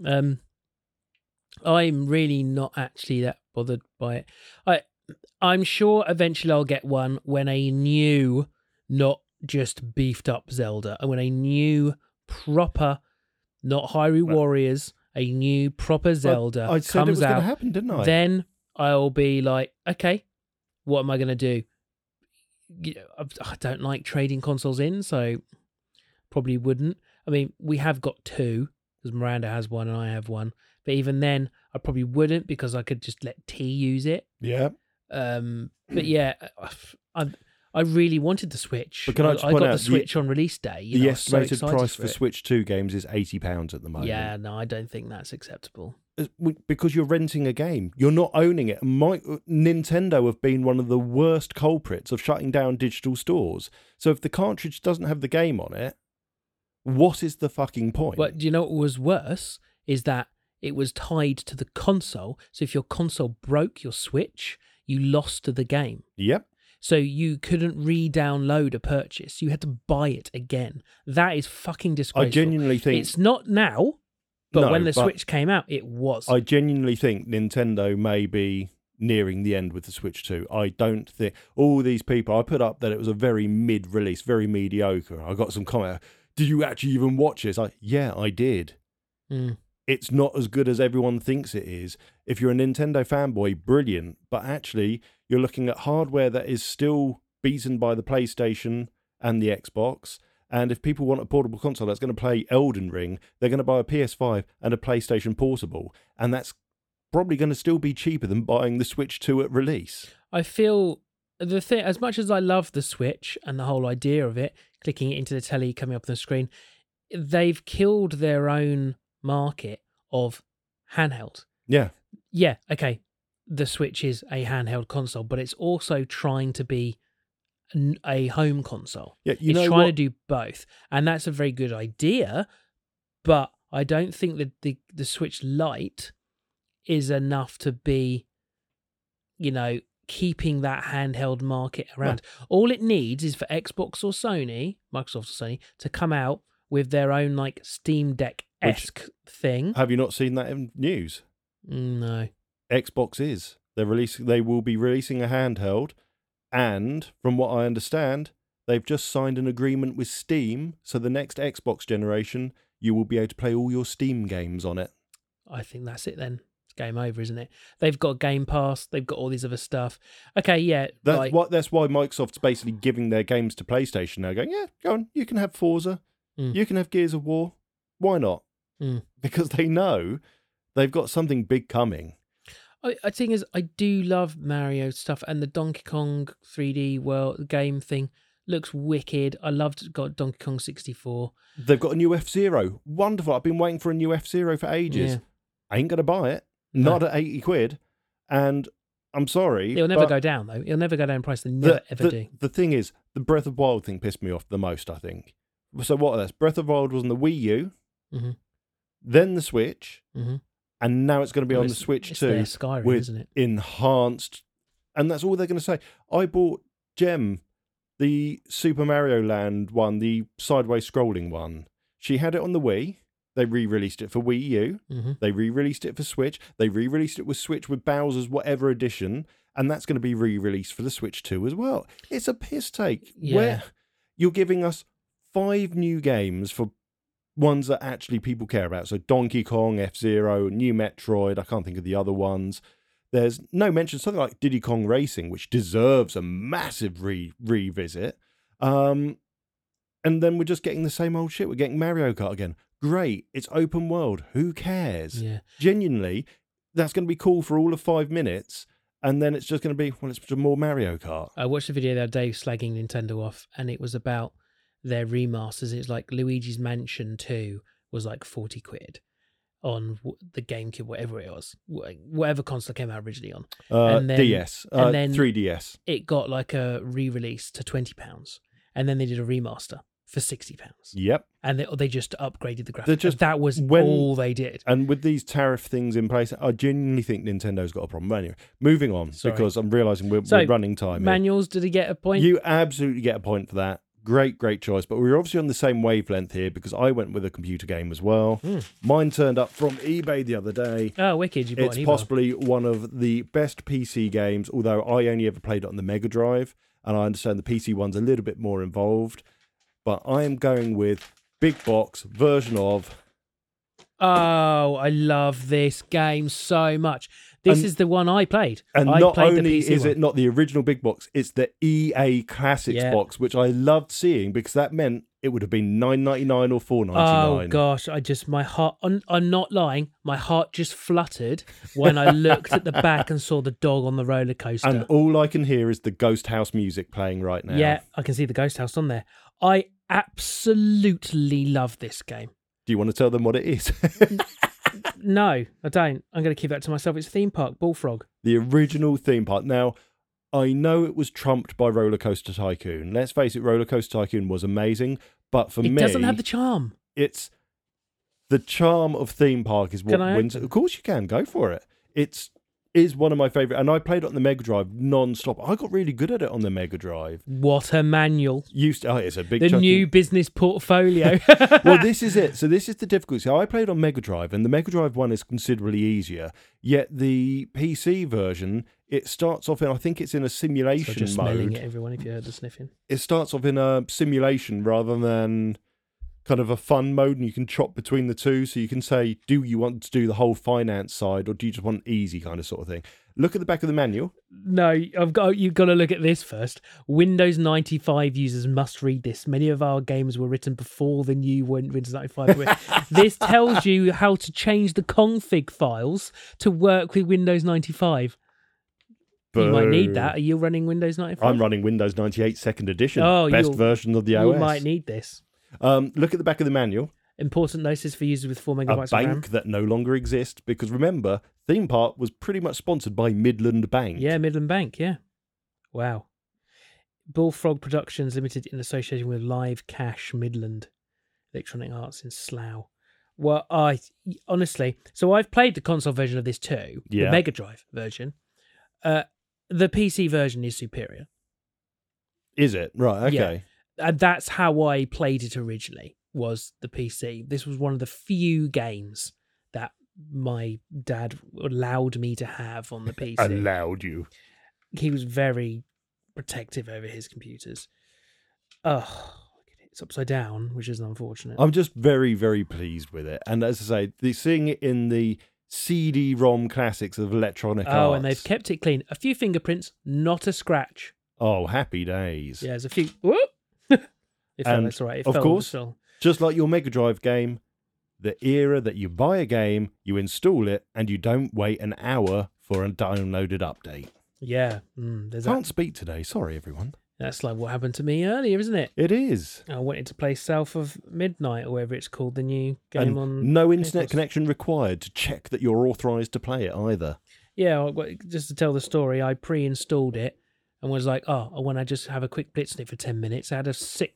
[SPEAKER 2] I'm really not actually that bothered by it. I'm sure eventually I'll get one when a new, not just beefed up Zelda, and when a new proper, not Hyrule Warriors, a new proper Zelda
[SPEAKER 3] I said it
[SPEAKER 2] comes
[SPEAKER 3] was going to
[SPEAKER 2] out.
[SPEAKER 3] happen, didn't I?
[SPEAKER 2] Then I'll be like, okay, what am I going to do? You know, I don't like trading consoles in, so probably wouldn't. I mean, we have got 2, because Miranda has one and I have one. But even then, I probably wouldn't because I could just let T use it.
[SPEAKER 3] Yeah.
[SPEAKER 2] But yeah, I really wanted the Switch.
[SPEAKER 3] But can I just
[SPEAKER 2] I
[SPEAKER 3] point
[SPEAKER 2] got
[SPEAKER 3] out
[SPEAKER 2] the Switch on release day.
[SPEAKER 3] The
[SPEAKER 2] I was so
[SPEAKER 3] estimated
[SPEAKER 2] excited
[SPEAKER 3] price for
[SPEAKER 2] it.
[SPEAKER 3] Switch 2 games is £80 at the moment.
[SPEAKER 2] Yeah, no, I don't think that's acceptable.
[SPEAKER 3] Because you're renting a game. You're not owning it. Nintendo have been one of the worst culprits of shutting down digital stores. So if the cartridge doesn't have the game on it, what is the fucking point?
[SPEAKER 2] But do you know what was worse? Is that it was tied to the console. So if your console broke your Switch, you lost the game.
[SPEAKER 3] Yep.
[SPEAKER 2] So you couldn't re-download a purchase. You had to buy it again. That is fucking disgraceful.
[SPEAKER 3] I genuinely think...
[SPEAKER 2] It's not now, but
[SPEAKER 3] No,
[SPEAKER 2] when the
[SPEAKER 3] but
[SPEAKER 2] Switch came out, it was.
[SPEAKER 3] I genuinely think Nintendo may be nearing the end with the Switch 2. I don't think... All these people... I put up that it was a very mid-release, very mediocre. I got some comment. Did you actually even watch this? Yeah, I did. It's not as good as everyone thinks it is. If you're a Nintendo fanboy, brilliant. But actually, you're looking at hardware that is still beaten by the PlayStation and the Xbox. And if people want a portable console that's going to play Elden Ring, they're going to buy a PS5 and a PlayStation Portable. And that's probably going to still be cheaper than buying the Switch 2 at release.
[SPEAKER 2] I feel the thing, as much as I love the Switch and the whole idea of it, clicking it into the telly, coming up on the screen, they've killed their own market of handheld.
[SPEAKER 3] Yeah.
[SPEAKER 2] Yeah, okay. The Switch is a handheld console, but it's also trying to be a home console.
[SPEAKER 3] Yeah,
[SPEAKER 2] it's trying to do both. And that's a very good idea, but I don't think that the Switch Lite is enough to be, keeping that handheld market around. No. All it needs is for Xbox or Sony, Microsoft or Sony, to come out with their own like Steam Deck-esque thing.
[SPEAKER 3] Have you not seen that in news?
[SPEAKER 2] No.
[SPEAKER 3] Xbox is. They will be releasing a handheld, and from what I understand, they've just signed an agreement with Steam, so the next Xbox generation, you will be able to play all your Steam games on it.
[SPEAKER 2] I think that's it then. It's game over, isn't it? They've got Game Pass, they've got all these other stuff. Okay, yeah.
[SPEAKER 3] That's why Microsoft's basically giving their games to PlayStation now, going, yeah, go on, you can have Forza, you can have Gears of War. Why not? Because they know they've got something big coming.
[SPEAKER 2] I think I do love Mario stuff, and the Donkey Kong 3D world game thing looks wicked. I loved Donkey Kong 64.
[SPEAKER 3] They've got a new F-Zero. Wonderful. I've been waiting for a new F-Zero for ages. Yeah. I ain't going to buy it. No. Not at £80. And I'm sorry.
[SPEAKER 2] It'll never go down, though. It'll never go down in price. They never ever do.
[SPEAKER 3] The thing is, the Breath of Wild thing pissed me off the most, I think. So what are this? Breath of Wild was on the Wii U, then the Switch, and now it's going to be on the Switch too,
[SPEAKER 2] Skyrim,
[SPEAKER 3] with
[SPEAKER 2] isn't it?
[SPEAKER 3] enhanced, and that's all they're going to say. I bought Gem, the Super Mario Land one, the sideways scrolling one. She had it on the Wii, They re-released it for Wii U.
[SPEAKER 2] Mm-hmm.
[SPEAKER 3] They re-released it for Switch. They re-released it with Switch with Bowser's whatever edition, and that's going to be re-released for the Switch 2 as well. It's a piss take.
[SPEAKER 2] Yeah.
[SPEAKER 3] Where you're giving us 5 new games for ones that actually people care about. So Donkey Kong, F-Zero, New Metroid, I can't think of the other ones. There's no mention, something like Diddy Kong Racing, which deserves a massive revisit. And then we're just getting the same old shit. We're getting Mario Kart again. Great. It's open world. Who cares?
[SPEAKER 2] Yeah.
[SPEAKER 3] Genuinely, that's going to be cool for all of 5 minutes. And then it's just going to be, well, it's just more Mario Kart.
[SPEAKER 2] I watched a video the other day slagging Nintendo off, and it was about their remasters. It's like Luigi's Mansion 2 was like 40 quid on the GameCube, whatever it was, whatever console it came out originally on. And then,
[SPEAKER 3] DS,
[SPEAKER 2] and then
[SPEAKER 3] 3DS.
[SPEAKER 2] It got like a re-release to £20, and then they did a remaster for £60.
[SPEAKER 3] Yep.
[SPEAKER 2] And they just upgraded the graphics.
[SPEAKER 3] Just,
[SPEAKER 2] that was all they did.
[SPEAKER 3] And with these tariff things in place, I genuinely think Nintendo's got a problem. Anyway, moving on, because I'm realising we're running time.
[SPEAKER 2] Manuals, did he get a point?
[SPEAKER 3] You absolutely get a point for that. Great choice. But we're obviously on the same wavelength here because I went with a computer game as well. Mine turned up from eBay the other day.
[SPEAKER 2] Oh, wicked. You bought
[SPEAKER 3] It's
[SPEAKER 2] an eBay.
[SPEAKER 3] possibly one of the best PC games, although I only ever played it on the Mega Drive, and I understand the PC one's a little bit more involved. But I am going with big box version of...
[SPEAKER 2] Oh, I love this game so much. This is the one I played.
[SPEAKER 3] And
[SPEAKER 2] I
[SPEAKER 3] not
[SPEAKER 2] played the
[SPEAKER 3] only
[SPEAKER 2] PC
[SPEAKER 3] is
[SPEAKER 2] one.
[SPEAKER 3] it not the original big box, it's the EA Classics box, which I loved seeing because that meant it would have been $9.99 or $4.99.
[SPEAKER 2] Oh gosh, my heart. I'm not lying. My heart just fluttered when I looked at the back and saw the dog on the roller coaster.
[SPEAKER 3] And all I can hear is the Ghost House music playing right now.
[SPEAKER 2] Yeah, I can see the Ghost House on there. I absolutely love this game.
[SPEAKER 3] Do you want to tell them what it is?
[SPEAKER 2] No, I don't. I'm going to keep that to myself. It's Theme Park Bullfrog.
[SPEAKER 3] The original theme park. Now, I know it was trumped by Roller Coaster Tycoon. Let's face it, Roller Coaster Tycoon was amazing, but for me...
[SPEAKER 2] It doesn't have the charm.
[SPEAKER 3] It's... The charm of theme park is what wins.
[SPEAKER 2] Open?
[SPEAKER 3] Of course you can. Go for it. Is one of my favourite, and I played it on the Mega Drive non-stop. I got really good at it on the Mega Drive.
[SPEAKER 2] What a manual.
[SPEAKER 3] It's a big
[SPEAKER 2] The
[SPEAKER 3] chunky...
[SPEAKER 2] new business portfolio.
[SPEAKER 3] Well, this is it. So this is the difficulty. So I played on Mega Drive, and the Mega Drive one is considerably easier. Yet the PC version, it starts off in, I think it's in a simulation
[SPEAKER 2] so just
[SPEAKER 3] mode.
[SPEAKER 2] smelling it, everyone, if you heard the sniffing.
[SPEAKER 3] It starts off in a simulation rather than kind of a fun mode, and you can chop between the two. So you can say, do you want to do the whole finance side, or do you just want easy kind of sort of thing? Look at the back of the manual.
[SPEAKER 2] No, you've got to look at this first. Windows 95 users must read this. Many of our games were written before the new Windows 95. This tells you how to change the config files to work with Windows 95. You might need that. Are you running Windows 95?
[SPEAKER 3] I'm running Windows 98 second edition.
[SPEAKER 2] Oh,
[SPEAKER 3] best version of the OS.
[SPEAKER 2] You might need this.
[SPEAKER 3] Look at the back of the manual.
[SPEAKER 2] Important notice for users with 4 megabytes
[SPEAKER 3] A
[SPEAKER 2] of RAM.
[SPEAKER 3] bank that no longer exists, because remember, Theme Park was pretty much sponsored by Midland Bank.
[SPEAKER 2] Yeah, Midland Bank, yeah. Wow. Bullfrog Productions Limited in association with Live Cash Midland Electronic Arts in Slough. Well, honestly, so I've played the console version of this too, the Mega Drive version. The PC version is superior.
[SPEAKER 3] Is it? Right, okay.
[SPEAKER 2] Yeah. And that's how I played it originally, was the PC. This was one of the few games that my dad allowed me to have on the PC.
[SPEAKER 3] Allowed you.
[SPEAKER 2] He was very protective over his computers. Oh, it's upside down, which is unfortunate.
[SPEAKER 3] I'm just very, very pleased with it. And as I say, seeing it in the CD-ROM classics of Electronic Arts.
[SPEAKER 2] Oh, and they've kept it clean. A few fingerprints, not a scratch.
[SPEAKER 3] Oh, happy days.
[SPEAKER 2] Yeah, there's a few... Whoop! It fell, that's right. It
[SPEAKER 3] of
[SPEAKER 2] fell,
[SPEAKER 3] course, just like your Mega Drive game, the era that you buy a game, you install it, and you don't wait an hour for a downloaded update.
[SPEAKER 2] Yeah.
[SPEAKER 3] Can't speak today. Sorry, everyone.
[SPEAKER 2] That's like what happened to me earlier, isn't it?
[SPEAKER 3] It is.
[SPEAKER 2] I wanted to play South of Midnight, or whatever it's called, the new game
[SPEAKER 3] and
[SPEAKER 2] on...
[SPEAKER 3] no internet connection required to check that you're authorised to play it either.
[SPEAKER 2] Yeah, just to tell the story, I pre-installed it and was like, I want to just have a quick blitz on it for 10 minutes. I had a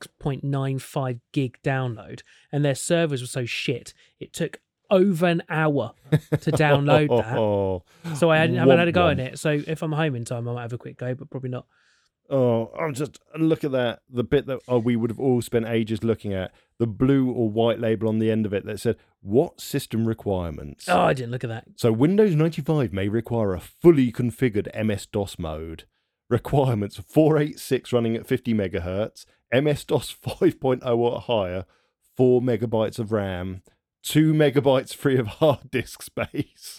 [SPEAKER 2] 6.95 gig download, and their servers were so shit, it took over an hour to download that. So I haven't had a go in it. So if I'm home in time, I might have a quick go, but probably not.
[SPEAKER 3] I'm just, look at that. The bit that we would have all spent ages looking at, the blue or white label on the end of it that said, what system requirements?
[SPEAKER 2] Oh, I didn't look at that.
[SPEAKER 3] So Windows 95 may require a fully configured MS-DOS mode. Requirements: 486 running at 50 megahertz, MS-DOS 5.0 or higher, 4 megabytes of RAM, 2 megabytes free of hard disk space.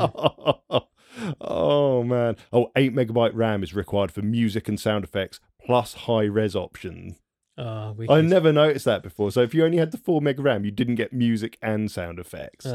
[SPEAKER 3] Oh, man. 8 megabyte RAM is required for music and sound effects, plus high-res option. I never noticed that before. So if you only had the 4 meg RAM, you didn't get music and sound effects.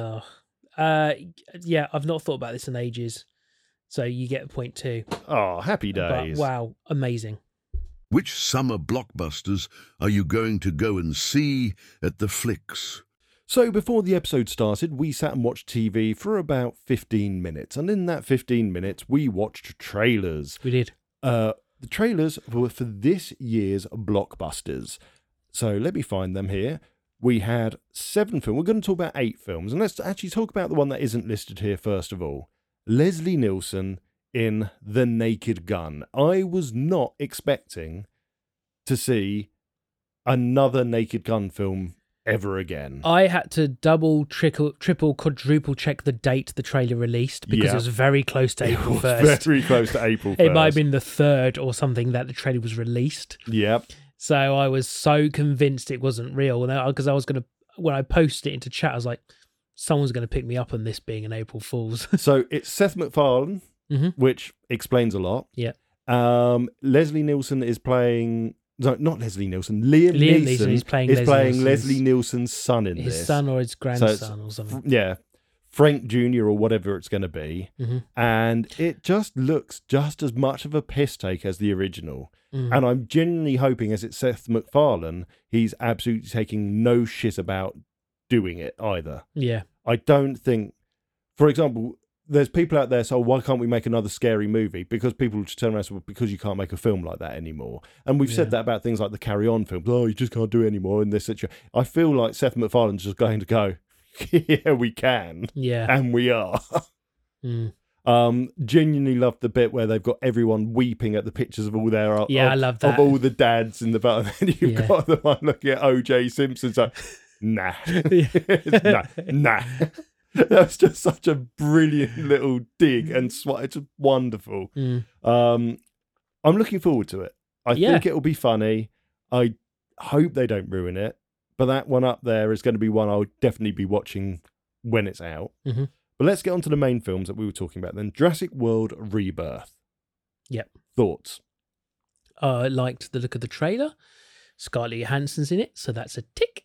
[SPEAKER 2] Yeah, I've not thought about this in ages. So you get point too.
[SPEAKER 3] Oh, happy days.
[SPEAKER 2] But, wow, amazing.
[SPEAKER 1] Which summer blockbusters are you going to go and see at the flicks?
[SPEAKER 3] So before the episode started, we sat and watched TV for about 15 minutes. And in that 15 minutes, we watched trailers.
[SPEAKER 2] We did.
[SPEAKER 3] The trailers were for this year's blockbusters. So let me find them here. We had 7 films. We're going to talk about 8 films. And let's actually talk about the one that isn't listed here first of all. Leslie Nielsen in The Naked Gun. I was not expecting to see another Naked Gun film ever again.
[SPEAKER 2] I had to double, triple, quadruple check the date the trailer released because it was very close to April 1st.
[SPEAKER 3] Very close to April 1st.
[SPEAKER 2] It might have been the 3rd or something that the trailer was released.
[SPEAKER 3] Yep.
[SPEAKER 2] So I was so convinced it wasn't real because I was going to, when I posted it into chat, I was like, someone's going to pick me up on this being an April Fool's.
[SPEAKER 3] So it's Seth MacFarlane, which explains a lot.
[SPEAKER 2] Yeah.
[SPEAKER 3] Leslie Nielsen is playing... No, not Leslie Nielsen. Liam Neeson
[SPEAKER 2] is playing
[SPEAKER 3] Leslie Nielsen's son in
[SPEAKER 2] his
[SPEAKER 3] this.
[SPEAKER 2] son or his grandson or something.
[SPEAKER 3] Yeah. Frank Jr. or whatever it's going to be. And it just looks just as much of a piss take as the original. And I'm genuinely hoping, as it's Seth MacFarlane, he's absolutely taking no shit about doing it either.
[SPEAKER 2] Yeah.
[SPEAKER 3] I don't think, for example, there's people out there, so why can't we make another scary movie? Because people just turn around and say, well, because you can't make a film like that anymore. And we've said that about things like the Carry On films. Oh, you just can't do it anymore in this situation. I feel like Seth MacFarlane's just going to go, yeah, we can.
[SPEAKER 2] Yeah.
[SPEAKER 3] And we are. Genuinely love the bit where they've got everyone weeping at the pictures of all their
[SPEAKER 2] I love that.
[SPEAKER 3] of all the dads in the back. And then you've got the one looking at OJ Simpson. So, nah. nah. That's just such a brilliant little dig and it's wonderful. I'm looking forward to it. I think it'll be funny. I hope they don't ruin it. But that one up there is going to be one I'll definitely be watching when it's out. But let's get on to the main films that we were talking about then. Jurassic World Rebirth.
[SPEAKER 2] Yep.
[SPEAKER 3] Thoughts?
[SPEAKER 2] I liked the look of the trailer. Scarlett Johansson's in it, so that's a tick.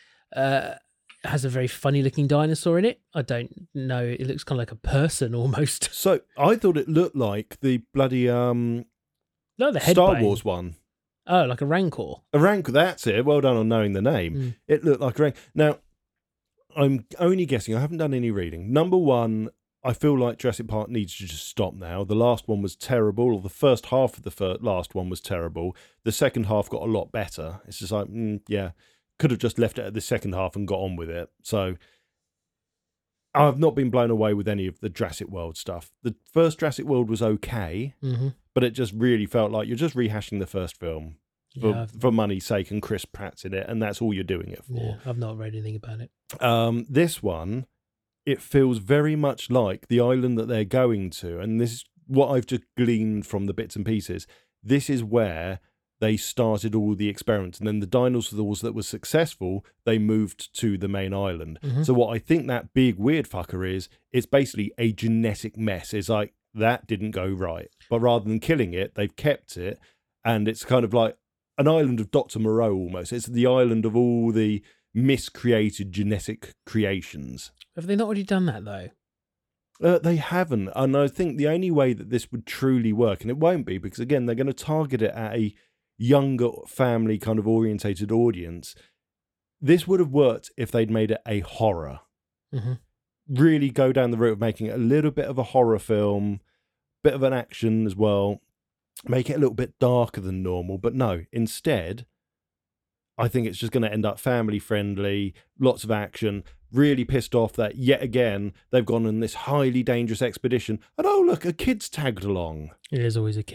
[SPEAKER 2] Has a very funny looking dinosaur in it. I don't know. It looks kind of like a person almost.
[SPEAKER 3] So I thought it looked like the bloody
[SPEAKER 2] the head
[SPEAKER 3] Star
[SPEAKER 2] bang.
[SPEAKER 3] Wars one.
[SPEAKER 2] Oh, like a Rancor.
[SPEAKER 3] A Rancor, that's it. Well done on knowing the name. It looked like a Rancor. Now, I'm only guessing. I haven't done any reading. Number one, I feel like Jurassic Park needs to just stop now. The last one was terrible, or the first half of the last one was terrible. The second half got a lot better. It's just like, could have just left it at the second half and got on with it. So I've not been blown away with any of the Jurassic World stuff. The first Jurassic World was okay, but it just really felt like you're just rehashing the first film for money's sake, and Chris Pratt's in it, and that's all you're doing it for.
[SPEAKER 2] Yeah, I've not read anything about it.
[SPEAKER 3] This one, it feels very much like the island that they're going to, and this is what I've just gleaned from the bits and pieces. This is where they started all the experiments, and then the dinosaurs that were successful, they moved to the main island. So what I think that big weird fucker is, it's basically a genetic mess. It's like, that didn't go right. But rather than killing it, they've kept it, and it's kind of like an island of Dr. Moreau almost. It's the island of all the miscreated genetic creations.
[SPEAKER 2] Have they not already done that, though?
[SPEAKER 3] They haven't. And I think the only way that this would truly work, and it won't be, because again, they're going to target it at a younger family kind of orientated audience. This would have worked if they'd made it a horror. Really go down the route of making it a little bit of a horror film, bit of an action as well, make it a little bit darker than normal. But no, instead, I think it's just going to end up family friendly, lots of action. Really pissed off that yet again they've gone on this highly dangerous expedition, and oh look, a kid's tagged along.
[SPEAKER 2] It is always a kid.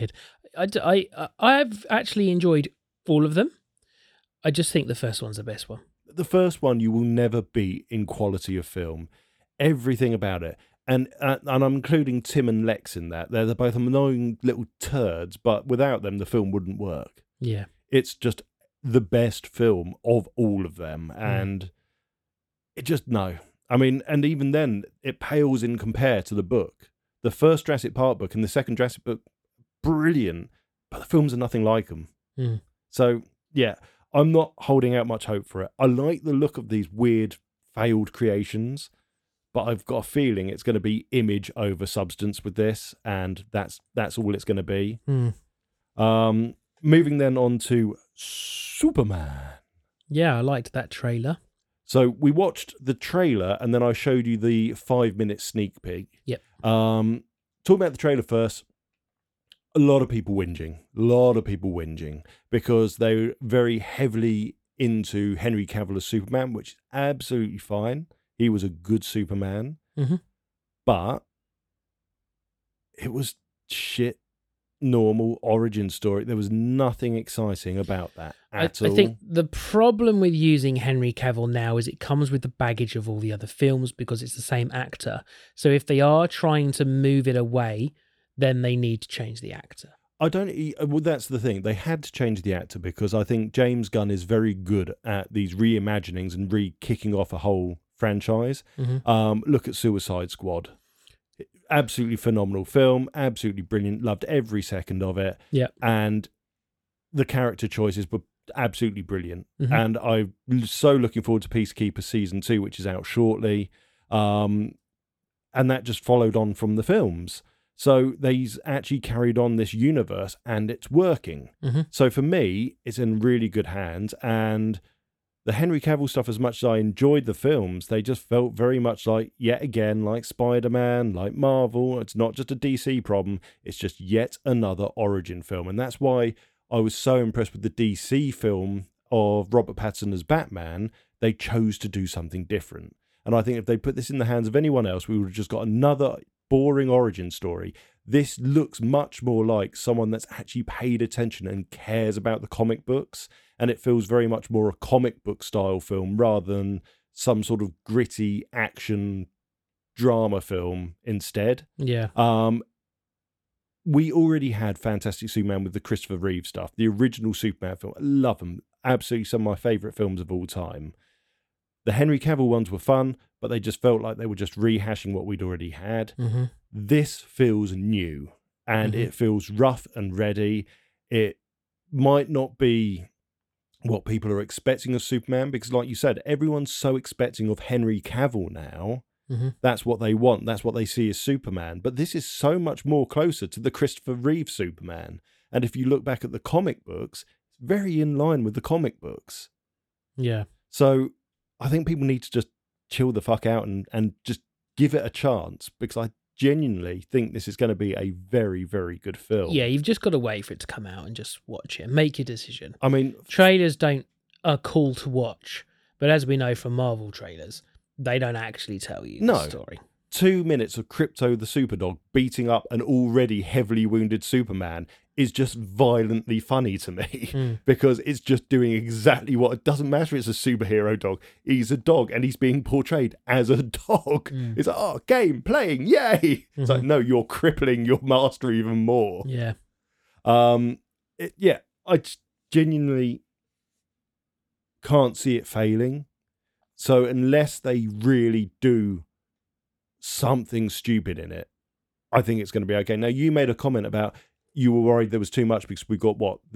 [SPEAKER 2] I've actually enjoyed all of them. I just think the first one's the best one.
[SPEAKER 3] The first one you will never beat in quality of film. Everything about it. And I'm including Tim and Lex in that. They're both annoying little turds, but without them, the film wouldn't work.
[SPEAKER 2] Yeah.
[SPEAKER 3] It's just the best film of all of them. And it just, no. I mean, and even then, it pales in compare to the book. The first Jurassic Park book and the second Jurassic book, brilliant, but the films are nothing like them. So, yeah, I'm not holding out much hope for it. I like the look of these weird failed creations, but I've got a feeling it's going to be image over substance with this, and that's all it's going to be. Moving then on to Superman.
[SPEAKER 2] Yeah, I liked that trailer.
[SPEAKER 3] So we watched the trailer, and then I showed you the 5-minute sneak peek.
[SPEAKER 2] Yep.
[SPEAKER 3] Talking about the trailer first, a lot of people whinging because they're very heavily into Henry Cavill as Superman, which is absolutely fine. He was a good Superman, but it was shit, normal origin story. There was nothing exciting about that at all.
[SPEAKER 2] I think the problem with using Henry Cavill now is it comes with the baggage of all the other films because it's the same actor. So if they are trying to move it away, then they need to change the actor.
[SPEAKER 3] Well, that's the thing. They had to change the actor because I think James Gunn is very good at these reimaginings and re-kicking off a whole franchise. Look at Suicide Squad. Absolutely phenomenal film, absolutely brilliant, loved every second of it.
[SPEAKER 2] Yeah.
[SPEAKER 3] And the character choices were absolutely brilliant. And I'm so looking forward to Peacekeeper Season 2, which is out shortly. And that just followed on from the films. So they's actually carried on this universe and it's working. So for me, it's in really good hands. And the Henry Cavill stuff, as much as I enjoyed the films, they just felt very much like, yet again, like Spider-Man, like Marvel. It's not just a DC problem. It's just yet another origin film. And that's why I was so impressed with the DC film of Robert Pattinson as Batman. They chose to do something different. And I think if they put this in the hands of anyone else, we would have just got another boring origin story. This looks much more like someone that's actually paid attention and cares about the comic books. And it feels very much more a comic book style film rather than some sort of gritty action drama film instead.
[SPEAKER 2] Yeah.
[SPEAKER 3] We already had Fantastic Superman with the Christopher Reeve stuff. The original Superman film, I love them. Absolutely some of my favourite films of all time. The Henry Cavill ones were fun, but they just felt like they were just rehashing what we'd already had. This feels new, and it feels rough and ready. It might not be what people are expecting of Superman, because like you said, everyone's so expecting of Henry Cavill now. That's what they want. That's what they see as Superman. But this is so much more closer to the Christopher Reeve Superman. And if you look back at the comic books, it's very in line with the comic books.
[SPEAKER 2] Yeah.
[SPEAKER 3] So I think people need to just chill the fuck out and just give it a chance, because I genuinely think this is going to be a very, very good film.
[SPEAKER 2] Yeah, you've just got to wait for it to come out and just watch it. Make your decision.
[SPEAKER 3] I mean,
[SPEAKER 2] trailers are cool to watch, but as we know from Marvel trailers, they don't actually tell you the story.
[SPEAKER 3] 2 minutes of Krypto the Superdog beating up an already heavily wounded Superman is just violently funny to me because it's just doing exactly what it doesn't matter. It's a superhero dog. He's a dog and he's being portrayed as a dog. It's like, oh, game playing, yay! It's like, no, you're crippling your master even more.
[SPEAKER 2] Yeah.
[SPEAKER 3] I genuinely can't see it failing. So unless they really do something stupid in it, I think it's going to be okay. Now, you made a comment about you were worried there was too much because we got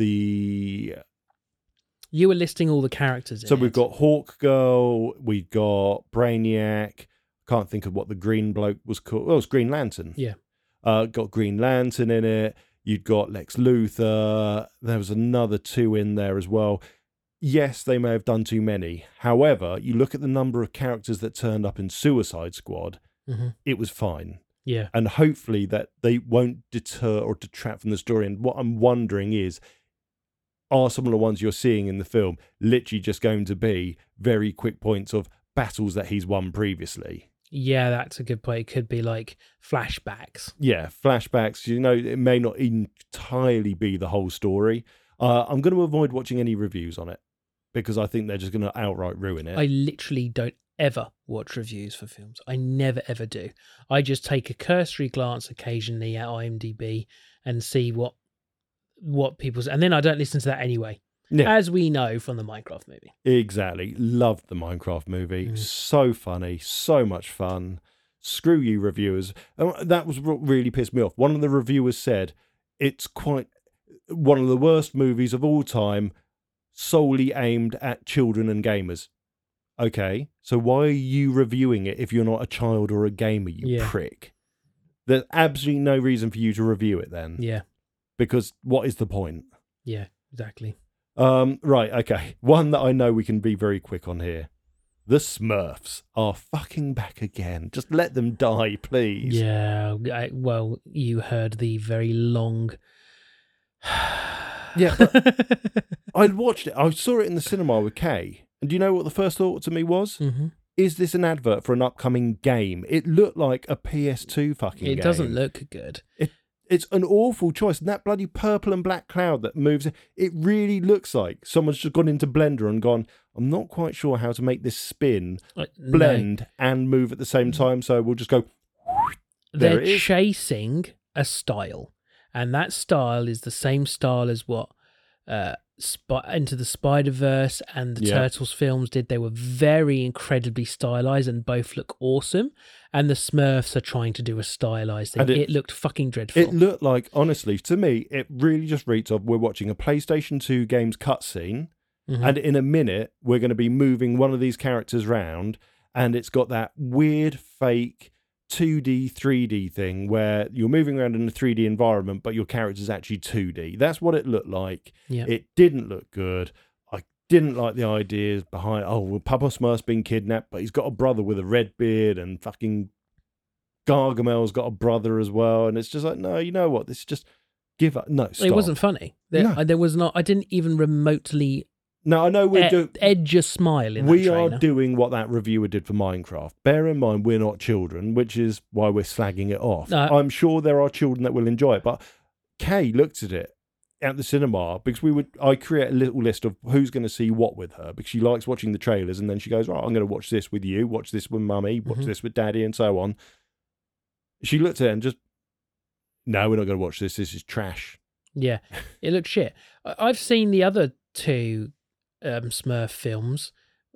[SPEAKER 2] you were listing all the characters in
[SPEAKER 3] so we've got Hawk Girl, we got Brainiac, can't think of what the green bloke was called. Oh, it was Green Lantern.
[SPEAKER 2] Yeah.
[SPEAKER 3] Got Green Lantern in it. You'd got Lex Luthor. There was another 2 in there as well. Yes, they may have done too many. However, you look at the number of characters that turned up in Suicide Squad, it was fine.
[SPEAKER 2] Yeah.
[SPEAKER 3] And hopefully that they won't deter or detract from the story. And what I'm wondering is, are some of the ones you're seeing in the film literally just going to be very quick points of battles that he's won previously?
[SPEAKER 2] Yeah, that's a good point. It could be like flashbacks.
[SPEAKER 3] Yeah, flashbacks. It may not entirely be the whole story. I'm going to avoid watching any reviews on it because I think they're just going to outright ruin it.
[SPEAKER 2] I literally don't ever watch reviews for films. I never ever do. I just take a cursory glance occasionally at IMDb and see what people's, and then I don't listen to that anyway.
[SPEAKER 3] Yeah.
[SPEAKER 2] As we know from the Minecraft movie.
[SPEAKER 3] Exactly. Loved the Minecraft movie. So funny, so much fun. Screw you, reviewers. That was what really pissed me off. One of the reviewers said it's quite one of the worst movies of all time, solely aimed at children and gamers. Okay, so why are you reviewing it if you're not a child or a gamer, you prick? There's absolutely no reason for you to review it then.
[SPEAKER 2] Yeah.
[SPEAKER 3] Because what is the point?
[SPEAKER 2] Yeah, exactly.
[SPEAKER 3] Right, okay. One that I know we can be very quick on here. The Smurfs are fucking back again. Just let them die, please.
[SPEAKER 2] Yeah, well, you heard the very long...
[SPEAKER 3] Yeah, but I'd watched it. I saw it in the cinema with Kay. And do you know what the first thought to me was?
[SPEAKER 2] Mm-hmm.
[SPEAKER 3] Is this an advert for an upcoming game? It looked like a PS2 fucking game.
[SPEAKER 2] It doesn't look good.
[SPEAKER 3] It's an awful choice. And that bloody purple and black cloud that moves, it really looks like someone's just gone into Blender and gone, I'm not quite sure how to make this spin, blend, and move at the same time, so we'll just go...
[SPEAKER 2] They're chasing a style. And that style is the same style as what Into the Spider-Verse and the Turtles films did. They were very incredibly stylized and both look awesome. And the Smurfs are trying to do a stylized thing. It looked fucking dreadful.
[SPEAKER 3] It looked like, honestly, to me, it really just reeks of we're watching a PlayStation 2 game's cutscene, and in a minute, we're going to be moving one of these characters around, and it's got that weird, fake 2D, 3D thing where you're moving around in a 3D environment, but your character's actually 2D. That's what it looked like.
[SPEAKER 2] Yeah.
[SPEAKER 3] It didn't look good. I didn't like the ideas behind, Papa Smurf's been kidnapped, but he's got a brother with a red beard, and fucking Gargamel's got a brother as well. And it's just like, no, you know what? This is just give up. No, stop.
[SPEAKER 2] It wasn't funny. There was not, I didn't even remotely...
[SPEAKER 3] No, I know we're doing...
[SPEAKER 2] Edge a smile in that
[SPEAKER 3] We
[SPEAKER 2] trailer.
[SPEAKER 3] are doing what that reviewer did for Minecraft. Bear in mind, we're not children, which is why we're slagging it off.
[SPEAKER 2] No.
[SPEAKER 3] I'm sure there are children that will enjoy it, but Kay looked at it at the cinema because I create a little list of who's going to see what with her because she likes watching the trailers, and then she goes, right, I'm going to watch this with you, watch this with mummy, watch this with daddy, and so on. She looked at it and just, no, we're not going to watch this. This is trash.
[SPEAKER 2] Yeah, it looked shit. I've seen the other two Smurf films.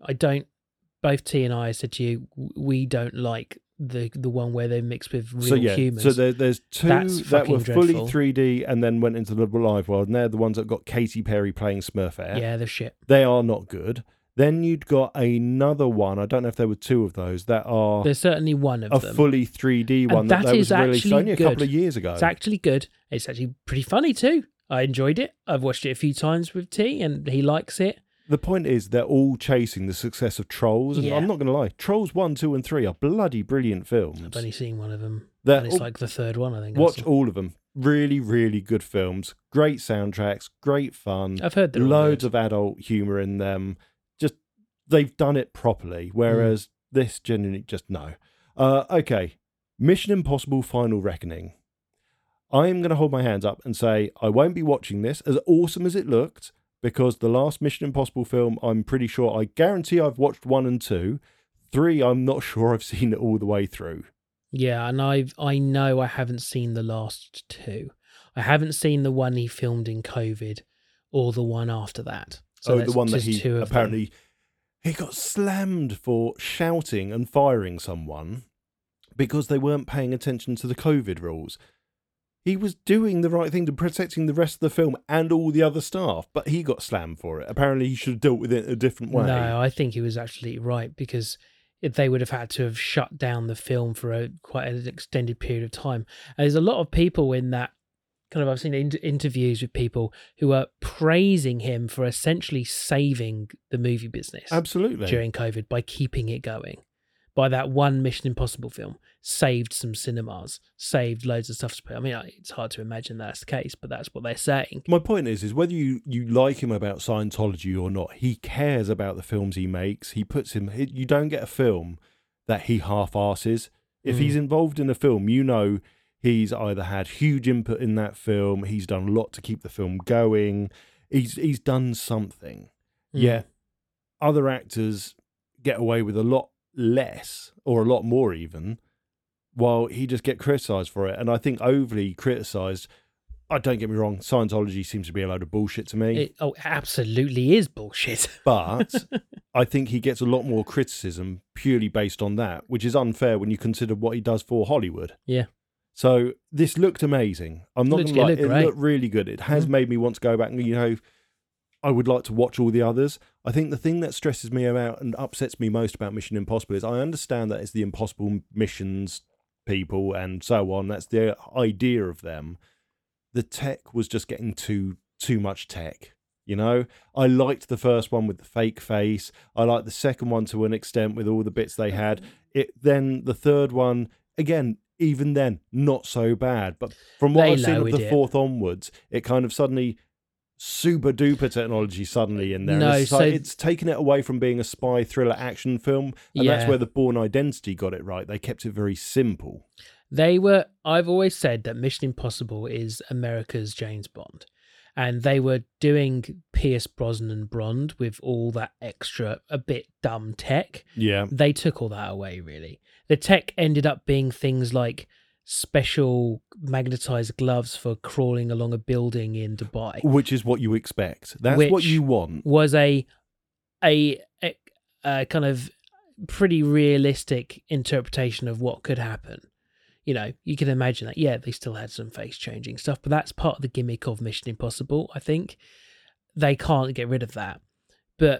[SPEAKER 2] Both T and I said to you, we don't like the one where they mix with real humans.
[SPEAKER 3] So there's two that were fully
[SPEAKER 2] dreadful.
[SPEAKER 3] 3D and then went into the live world, and they're the ones that got Katy Perry playing Smurfette.
[SPEAKER 2] Yeah, they're shit.
[SPEAKER 3] They are not good. Then you'd got another one, I don't know if there were two of those, that are...
[SPEAKER 2] There's certainly one of them.
[SPEAKER 3] A fully 3D one that was released only a couple of years ago.
[SPEAKER 2] It's actually good. It's actually pretty funny too. I enjoyed it. I've watched it a few times with T and he likes it.
[SPEAKER 3] The point is, they're all chasing the success of Trolls, and I'm not going to lie, Trolls 1, 2 and 3 are bloody brilliant films.
[SPEAKER 2] I've only seen one of them. And it's like the third one, I think.
[SPEAKER 3] Watch all of them. Really, really good films. Great soundtracks, great fun.
[SPEAKER 2] I've heard they're
[SPEAKER 3] loads of adult humour in them. Just, they've done it properly, whereas this genuinely just no. Okay, Mission Impossible Final Reckoning. I'm going to hold my hands up and say I won't be watching this, as awesome as it looked, because the last Mission Impossible film, I'm pretty sure, I guarantee I've watched 1 and 2. 3, I'm not sure I've seen it all the way through.
[SPEAKER 2] Yeah, and I know I haven't seen the last 2. I haven't seen the one he filmed in COVID or the one after that. So
[SPEAKER 3] the one that he apparently... He got slammed for shouting and firing someone because they weren't paying attention to the COVID rules. He was doing the right thing to protecting the rest of the film and all the other staff, but he got slammed for it. Apparently, he should have dealt with it a different way.
[SPEAKER 2] No, I think he was actually right, because they would have had to have shut down the film for quite an extended period of time. And there's a lot of people in that kind of, I've seen interviews with people who are praising him for essentially saving the movie business.
[SPEAKER 3] Absolutely.
[SPEAKER 2] During COVID by keeping it going. By that one Mission Impossible film, saved some cinemas, saved loads of stuff to play. I mean, it's hard to imagine that's the case, but that's what they're saying.
[SPEAKER 3] My point is whether you like him about Scientology or not, he cares about the films he makes. He puts him. You don't get a film that he half-asses. If he's involved in a film, you know he's either had huge input in that film, he's done a lot to keep the film going, he's done something. Yet other actors get away with a lot less, or a lot more even, while he just get criticised for it. And I think overly criticised, don't get me wrong, Scientology seems to be a load of bullshit to me.
[SPEAKER 2] It absolutely is bullshit.
[SPEAKER 3] But I think he gets a lot more criticism purely based on that, which is unfair when you consider what he does for Hollywood.
[SPEAKER 2] Yeah.
[SPEAKER 3] So this looked amazing. I'm not going to lie, it
[SPEAKER 2] great.
[SPEAKER 3] looked really good. It has made me want to go back and, I would like to watch all the others. I think the thing that stresses me about and upsets me most about Mission Impossible is I understand that it's the Impossible Missions people and so on. That's the idea of them. The tech was just getting too much tech. I liked the first one with the fake face. I liked the second one to an extent with all the bits they had. Then the third one, again, even then, not so bad. But from what I've seen of the fourth onwards, it kind of suddenly super duper technology suddenly in there.
[SPEAKER 2] No,
[SPEAKER 3] it's taken it away from being a spy thriller action film, and that's where the Bourne Identity got it right. They kept it very simple.
[SPEAKER 2] I've always said that Mission Impossible is America's James Bond. And they were doing Pierce Brosnan Bond with all that extra, a bit dumb tech.
[SPEAKER 3] Yeah.
[SPEAKER 2] They took all that away, really. The tech ended up being things like special magnetized gloves for crawling along a building in Dubai.
[SPEAKER 3] Which is what you expect. That's what you want.
[SPEAKER 2] Was a kind of pretty realistic interpretation of what could happen. You can imagine that, they still had some face-changing stuff, but that's part of the gimmick of Mission Impossible, I think. They can't get rid of that. But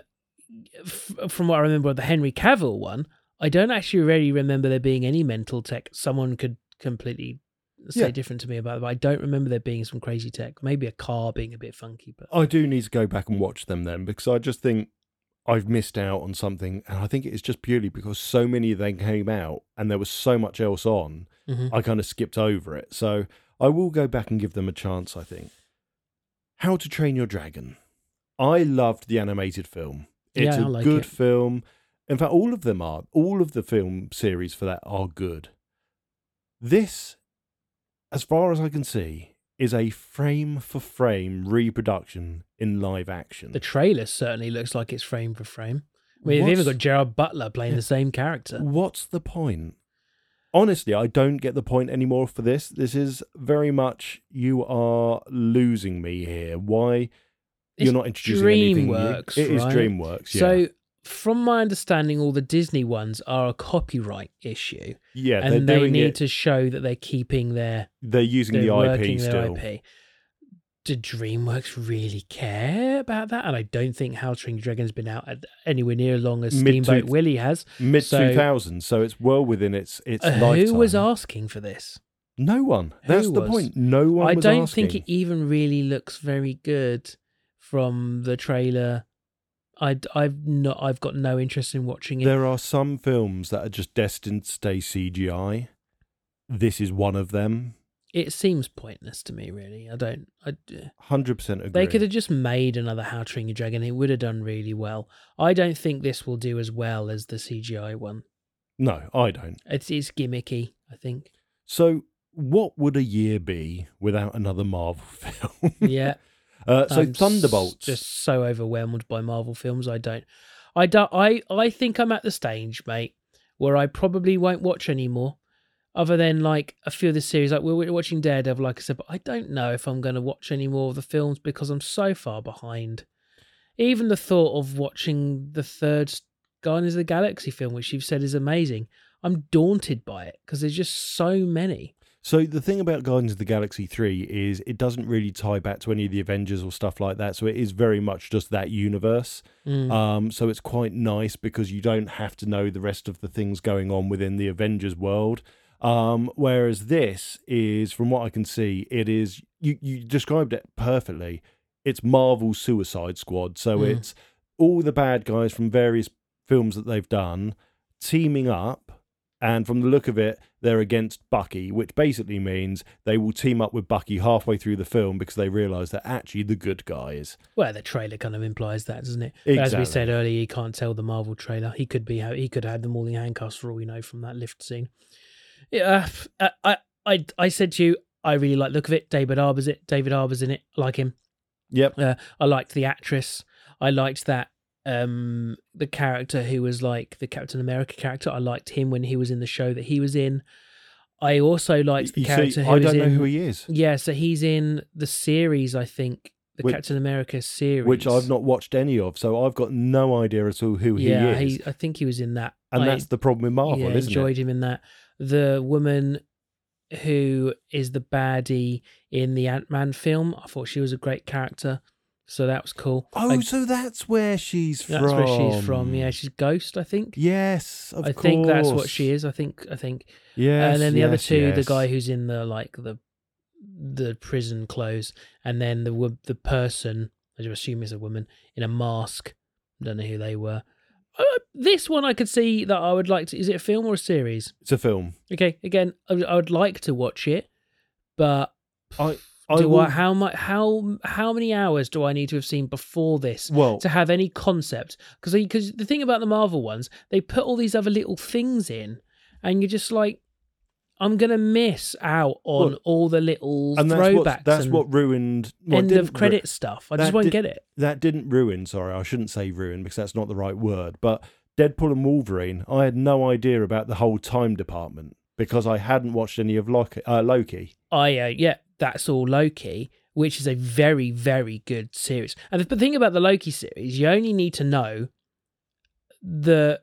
[SPEAKER 2] from what I remember of the Henry Cavill one, I don't actually really remember there being any mental tech. Someone could completely say different to me about it, but I don't remember there being some crazy tech. Maybe a car being a bit funky. But
[SPEAKER 3] I do need to go back and watch them then, because I just think I've missed out on something, and I think it is just purely because so many of them came out and there was so much else on, I kind of skipped over it. So I will go back and give them a chance, I think. How to Train Your Dragon. I loved the animated film. It's a good film. In fact, all of them are. All of the film series for that are good. This, as far as I can see, is a frame-for-frame reproduction in live action.
[SPEAKER 2] The trailer certainly looks like it's frame for frame. We've even got Gerard Butler playing the same character.
[SPEAKER 3] What's the point? Honestly, I don't get the point anymore for this. This is very much, you are losing me here. Why? You're not introducing anything new.
[SPEAKER 2] DreamWorks,
[SPEAKER 3] It is DreamWorks, yeah.
[SPEAKER 2] So, from my understanding, all the Disney ones are a copyright issue.
[SPEAKER 3] Yeah,
[SPEAKER 2] and they need to show that they're keeping their...
[SPEAKER 3] They're using the IP still.
[SPEAKER 2] IP. Do DreamWorks really care about that? And I don't think How to Train Your Dragon's been out anywhere near as long as Steamboat Willie has.
[SPEAKER 3] Mid-2000s, so it's well within its lifetime.
[SPEAKER 2] Who was asking for this?
[SPEAKER 3] No one. That's the point. No one was asking.
[SPEAKER 2] I don't think it even really looks very good from the trailer. I've got no interest in watching it.
[SPEAKER 3] There are some films that are just destined to stay CGI. This is one of them.
[SPEAKER 2] It seems pointless to me, really.
[SPEAKER 3] 100% agree.
[SPEAKER 2] They could have just made another How to Train Your Dragon. It would have done really well. I don't think this will do as well as the CGI one.
[SPEAKER 3] No, I don't.
[SPEAKER 2] It's gimmicky, I think.
[SPEAKER 3] So, what would a year be without another Marvel film?
[SPEAKER 2] Yeah.
[SPEAKER 3] So Thunderbolts.
[SPEAKER 2] Just so overwhelmed by Marvel films. I think I'm at the stage, mate, where I probably won't watch anymore. Other than like a few of the series, like we're watching Daredevil, like I said, but I don't know if I'm going to watch any more of the films because I'm so far behind. Even the thought of watching the third Guardians of the Galaxy film, which you've said is amazing, I'm daunted by it because there's just so many.
[SPEAKER 3] So the thing about Guardians of the Galaxy 3 is it doesn't really tie back to any of the Avengers or stuff like that. So it is very much just that universe. So it's quite nice because you don't have to know the rest of the things going on within the Avengers world. Whereas this is, from what I can see, it is, you described it perfectly. It's Marvel's Suicide Squad. So it's all the bad guys from various films that they've done teaming up And from the look of it, they're against Bucky, which basically means they will team up with Bucky halfway through the film because they realise they're actually the good guys.
[SPEAKER 2] Well, the trailer kind of implies that, doesn't it? But
[SPEAKER 3] Exactly.
[SPEAKER 2] as we said earlier, you can't tell the Marvel trailer. He could have had them all in handcuffs for all we know from that lift scene. Yeah, I said to you, I really like the look of it. David Harbour's in it. I like him.
[SPEAKER 3] Yep.
[SPEAKER 2] I liked the actress. I liked that the character who was like the Captain America character. I liked him when he was in the show that he was in. I also liked the character who
[SPEAKER 3] I
[SPEAKER 2] was
[SPEAKER 3] don't know
[SPEAKER 2] in.
[SPEAKER 3] who he is.
[SPEAKER 2] Yeah, so he's in the series, I think, Captain America series,
[SPEAKER 3] Which I've not watched any of, so I've got no idea at all who he is.
[SPEAKER 2] I think he was in that.
[SPEAKER 3] And that's the problem with Marvel,
[SPEAKER 2] yeah,
[SPEAKER 3] isn't
[SPEAKER 2] enjoyed
[SPEAKER 3] it?
[SPEAKER 2] him in that. The woman who is the baddie in the Ant-Man film, I thought she was a great character, so that was cool.
[SPEAKER 3] Oh, so that's where she's from.
[SPEAKER 2] That's where she's from. Yeah, she's Ghost, I think.
[SPEAKER 3] Yes, of course.
[SPEAKER 2] I think that's what she is. I think.
[SPEAKER 3] Yes.
[SPEAKER 2] And then the other two, the
[SPEAKER 3] yes.
[SPEAKER 2] guy who's in the prison clothes, and then the person, I just assume is a woman in a mask. Don't know who they were. This one I could see that I would like to. Is it a film or a series?
[SPEAKER 3] It's a film.
[SPEAKER 2] Okay, again, I would like to watch it, but
[SPEAKER 3] I
[SPEAKER 2] how many hours do I need to have seen before this to have any concept? Because the thing about the Marvel ones, they put all these other little things in, and you're just like, I'm gonna miss out on all the little throwbacks.
[SPEAKER 3] That's what ruined
[SPEAKER 2] end of credit stuff. I just won't get it.
[SPEAKER 3] That didn't ruin. Sorry, I shouldn't say ruin because that's not the right word. But Deadpool and Wolverine, I had no idea about the whole time department because I hadn't watched any of Loki.
[SPEAKER 2] That's all Loki, which is a very, very good series. And the thing about the Loki series, you only need to know the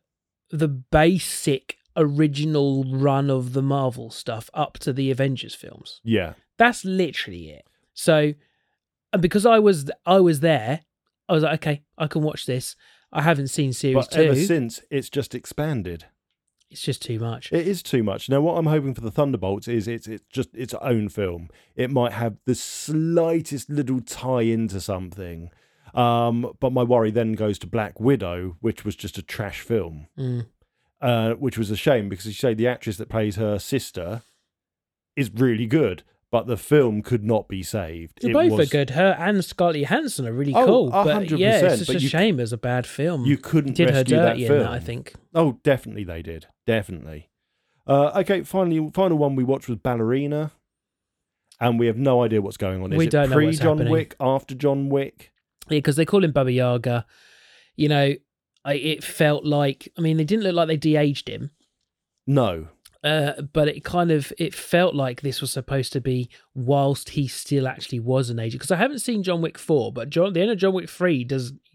[SPEAKER 2] basic original run of the Marvel stuff up to the Avengers films.
[SPEAKER 3] Yeah.
[SPEAKER 2] That's literally it. So, and because I was there, I was like, okay, I can watch this. I haven't seen series 2.
[SPEAKER 3] Ever since, it's just expanded.
[SPEAKER 2] It's just too much.
[SPEAKER 3] It is too much. Now, what I'm hoping for the Thunderbolts is it's just its own film. It might have the slightest little tie into something. But my worry then goes to Black Widow, which was just a trash film. Which was a shame because you say the actress that plays her sister is really good, but the film could not be saved.
[SPEAKER 2] Both are good. Her and Scarlett Johansson are really cool.
[SPEAKER 3] 100%,
[SPEAKER 2] but yeah, it's just a shame as a bad film.
[SPEAKER 3] You couldn't
[SPEAKER 2] did
[SPEAKER 3] rescue
[SPEAKER 2] her
[SPEAKER 3] that
[SPEAKER 2] dirty
[SPEAKER 3] film.
[SPEAKER 2] In that, I think.
[SPEAKER 3] Oh, definitely they did. Definitely. Okay, final one we watched was Ballerina, and we have no idea what's going on.
[SPEAKER 2] We don't know what's
[SPEAKER 3] pre-John
[SPEAKER 2] happening.
[SPEAKER 3] Wick, after John Wick?
[SPEAKER 2] Yeah, because they call him Baba Yaga. You know, it felt like, I mean, they didn't look like they de-aged him.
[SPEAKER 3] No.
[SPEAKER 2] But it felt like this was supposed to be whilst he still actually was an agent. Because I haven't seen John Wick 4, but the end of John Wick 3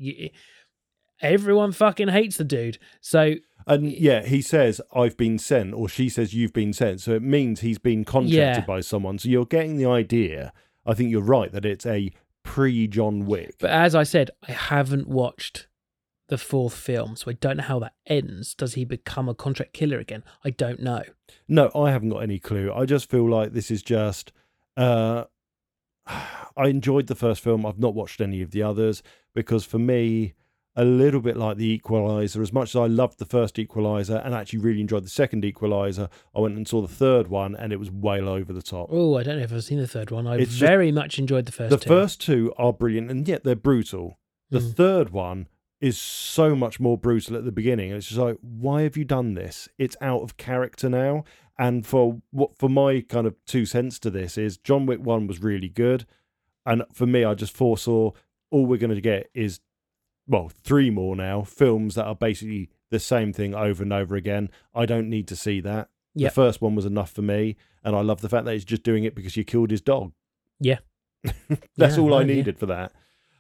[SPEAKER 2] everyone fucking hates the dude. So,
[SPEAKER 3] and yeah, he says, I've been sent, or she says, you've been sent. So it means he's been contracted by someone. So you're getting the idea. I think you're right that it's a pre-John Wick.
[SPEAKER 2] But as I said, I haven't watched the 4th film, so I don't know how that ends. Does he become a contract killer again? I don't know.
[SPEAKER 3] No, I haven't got any clue. I just feel like this is just... I enjoyed the first film. I've not watched any of the others because for me, a little bit like The Equalizer, as much as I loved the first Equalizer and actually really enjoyed the second Equalizer, I went and saw the third one and it was way over the top.
[SPEAKER 2] Oh, I don't know if I've seen the third one. I very much enjoyed the first two.
[SPEAKER 3] The first two are brilliant and yet they're brutal. The third one is so much more brutal at the beginning. It's just like, why have you done this? It's out of character now. And for my kind of 2 cents to this is John Wick 1 was really good. And for me, I just foresaw all we're going to get is, 3 more now, films that are basically the same thing over and over again. I don't need to see that.
[SPEAKER 2] Yep.
[SPEAKER 3] The first one was enough for me. And I love the fact that he's just doing it because you killed his dog.
[SPEAKER 2] Yeah.
[SPEAKER 3] That's all I needed for that.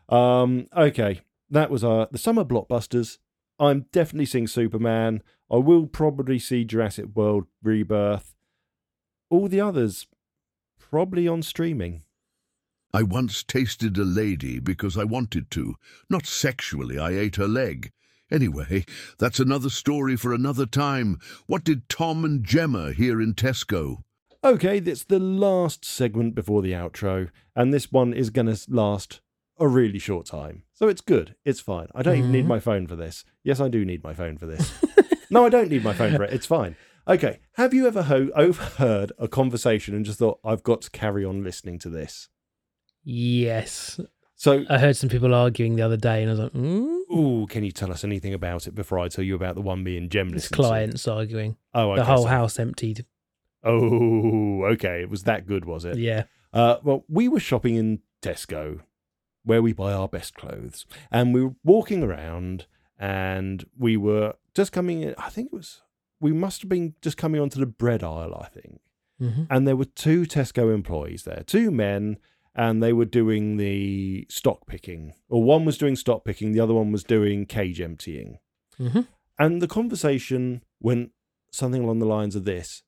[SPEAKER 3] Okay. That was the summer blockbusters. I'm definitely seeing Superman. I will probably see Jurassic World Rebirth. All the others, probably on streaming.
[SPEAKER 1] I once tasted a lady because I wanted to. Not sexually, I ate her leg. Anyway, that's another story for another time. What did Tom and Gemma hear in Tesco?
[SPEAKER 3] Okay, that's the last segment before the outro. And this one is going to last a really short time. So it's good. It's fine. I don't even need my phone for this. Yes, I do need my phone for this. No, I don't need my phone for it. It's fine. Okay, have you ever overheard a conversation and just thought, I've got to carry on listening to this?
[SPEAKER 2] Yes.
[SPEAKER 3] So,
[SPEAKER 2] I heard some people arguing the other day, and I was like,
[SPEAKER 3] ooh, can you tell us anything about it before I tell you about the one me and Jem
[SPEAKER 2] It's
[SPEAKER 3] listened to?
[SPEAKER 2] clients arguing.
[SPEAKER 3] Oh, okay,
[SPEAKER 2] The whole
[SPEAKER 3] so-
[SPEAKER 2] house emptied.
[SPEAKER 3] Oh, okay. It was that good, was it?
[SPEAKER 2] Yeah.
[SPEAKER 3] Well, we were shopping in Tesco, where we buy our best clothes, and we were walking around, and we were just coming in. I think we must have been just coming onto the bread aisle, I think.
[SPEAKER 2] Mm-hmm.
[SPEAKER 3] And there were 2 Tesco employees there, 2 men, and they were doing the stock picking. Or one was doing stock picking, the other one was doing cage emptying.
[SPEAKER 2] Mm-hmm.
[SPEAKER 3] And the conversation went something along the lines of this.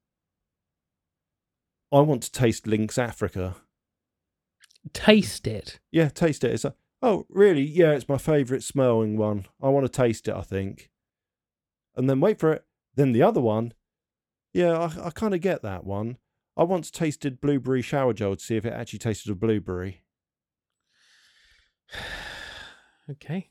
[SPEAKER 3] I want to taste Lynx Africa.
[SPEAKER 2] Taste it.
[SPEAKER 3] Yeah, taste it. It's like, oh, really? Yeah, it's my favourite smelling one. I want to taste it, I think. And then wait for it. Then the other one. Yeah, I kind of get that one. I once tasted blueberry shower gel to see if it actually tasted of blueberry.
[SPEAKER 2] Okay.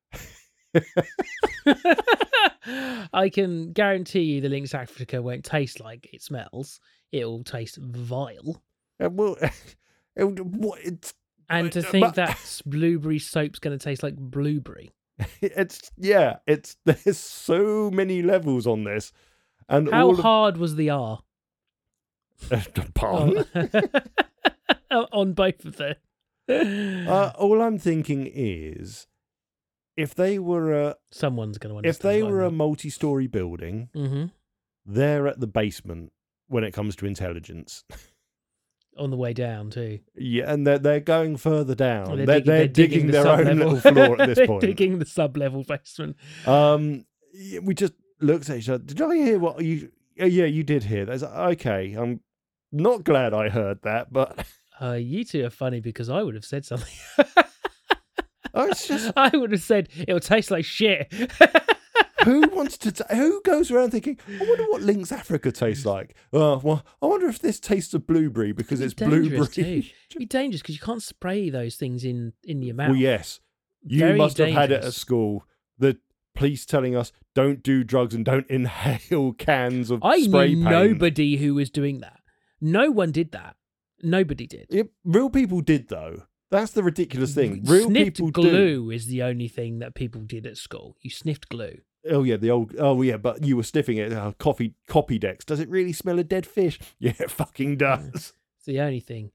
[SPEAKER 2] I can guarantee you the Lynx Africa won't taste like it smells. It'll taste vile.
[SPEAKER 3] Well, it's
[SPEAKER 2] And to
[SPEAKER 3] but-
[SPEAKER 2] think that blueberry soap's going to taste like blueberry.
[SPEAKER 3] there's so many levels on this, and
[SPEAKER 2] How
[SPEAKER 3] all
[SPEAKER 2] hard was the R?
[SPEAKER 3] Pardon?
[SPEAKER 2] On both of them.
[SPEAKER 3] All I'm thinking is, if they were
[SPEAKER 2] Someone's going to
[SPEAKER 3] if they were a multi-story building,
[SPEAKER 2] Mm-hmm.
[SPEAKER 3] they're at the basement when it comes to intelligence.
[SPEAKER 2] On the way down too.
[SPEAKER 3] Yeah, and they're going further down.
[SPEAKER 2] Well,
[SPEAKER 3] They're digging
[SPEAKER 2] the
[SPEAKER 3] their own
[SPEAKER 2] sub-level.
[SPEAKER 3] little floor at this
[SPEAKER 2] They're
[SPEAKER 3] point.
[SPEAKER 2] digging the sub-level basement.
[SPEAKER 3] Yeah, we just looked at each other. Did I hear what you? Yeah, you did hear that. It's like, okay, I'm not glad I heard that, but
[SPEAKER 2] You two are funny because I would have said something.
[SPEAKER 3] it's just
[SPEAKER 2] I would have said it'll taste like shit.
[SPEAKER 3] who wants to? Who goes around thinking, I wonder what Lynx Africa tastes like? Well, I wonder if this tastes of blueberry because it's
[SPEAKER 2] dangerous
[SPEAKER 3] blueberry.
[SPEAKER 2] too. It'd be dangerous because you can't spray those things in your mouth.
[SPEAKER 3] Well, yes, you
[SPEAKER 2] Very
[SPEAKER 3] must have had it at
[SPEAKER 2] dangerous.
[SPEAKER 3] school. The police telling us don't do drugs and don't inhale cans of
[SPEAKER 2] I
[SPEAKER 3] spray
[SPEAKER 2] knew
[SPEAKER 3] paint.
[SPEAKER 2] nobody who was doing that. No one did that. Nobody did.
[SPEAKER 3] Real people did though. That's the ridiculous thing. Real
[SPEAKER 2] Sniffed
[SPEAKER 3] people do.
[SPEAKER 2] glue is the only thing that people did at school. You sniffed glue.
[SPEAKER 3] Oh yeah, but you were sniffing it. Copy Dex. Does it really smell of dead fish? Yeah, it fucking does.
[SPEAKER 2] It's the only thing.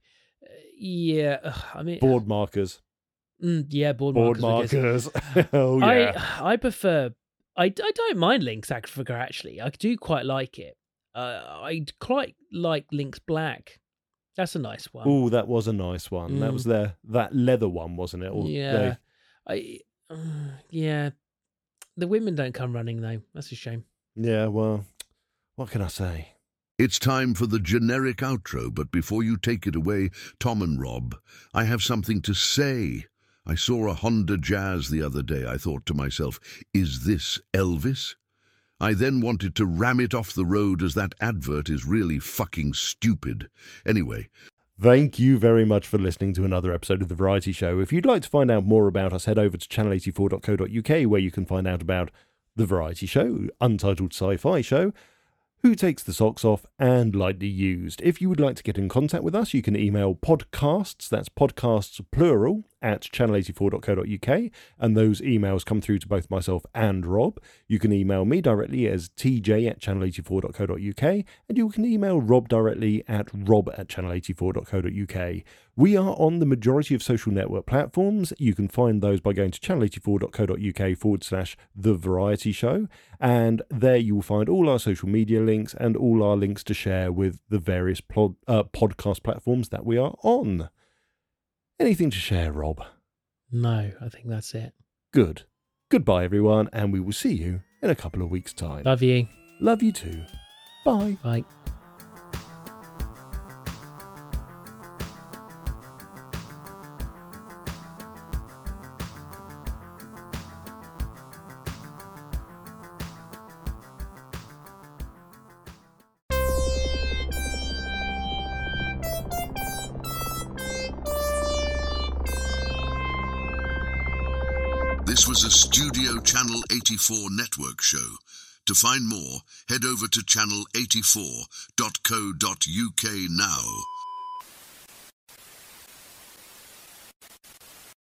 [SPEAKER 2] I mean,
[SPEAKER 3] Board markers.
[SPEAKER 2] yeah, board
[SPEAKER 3] Markers.
[SPEAKER 2] markers.
[SPEAKER 3] Oh yeah.
[SPEAKER 2] I prefer. I don't mind Lynx Africa actually. I do quite like it. I quite like Lynx Black. That's a nice one.
[SPEAKER 3] Oh, that was a nice one. That was that leather one, wasn't it? Or
[SPEAKER 2] Yeah. Yeah. The women don't come running though. That's a shame.
[SPEAKER 3] yeah. Well, what can I say?
[SPEAKER 1] It's time for the generic outro, but before you take it away, Tom and Rob, I have something to say. I saw a Honda Jazz the other day. I thought to myself, is this Elvis? I then wanted to ram it off the road as that advert is really fucking stupid. Anyway,
[SPEAKER 3] Thank you very much for listening to another episode of The Variety Show. If you'd like to find out more about us, head over to channel84.co.uk, where you can find out about The Variety Show, Untitled Sci-Fi Show, Who Takes the Socks Off, and Lightly Used. If you would like to get in contact with us, you can email podcasts, that's podcasts plural, at channel84.co.uk, and those emails come through to both myself and Rob. You can email me directly as tj@channel84.co.uk, and you can email Rob directly at rob@channel84.co.uk. We are on the majority of social network platforms. You can find those by going to channel84.co.uk/The Variety Show, and there you will find all our social media links and all our links to share with the various podcast platforms that we are on. Anything to share, Rob?
[SPEAKER 2] No, I think that's it.
[SPEAKER 3] Good. Goodbye, everyone, and we will see you in a couple of weeks' time.
[SPEAKER 2] Love you.
[SPEAKER 3] Love you too. Bye.
[SPEAKER 2] Bye.
[SPEAKER 1] this was a Studio Channel 84 network show. To find more, head over to channel84.co.uk now.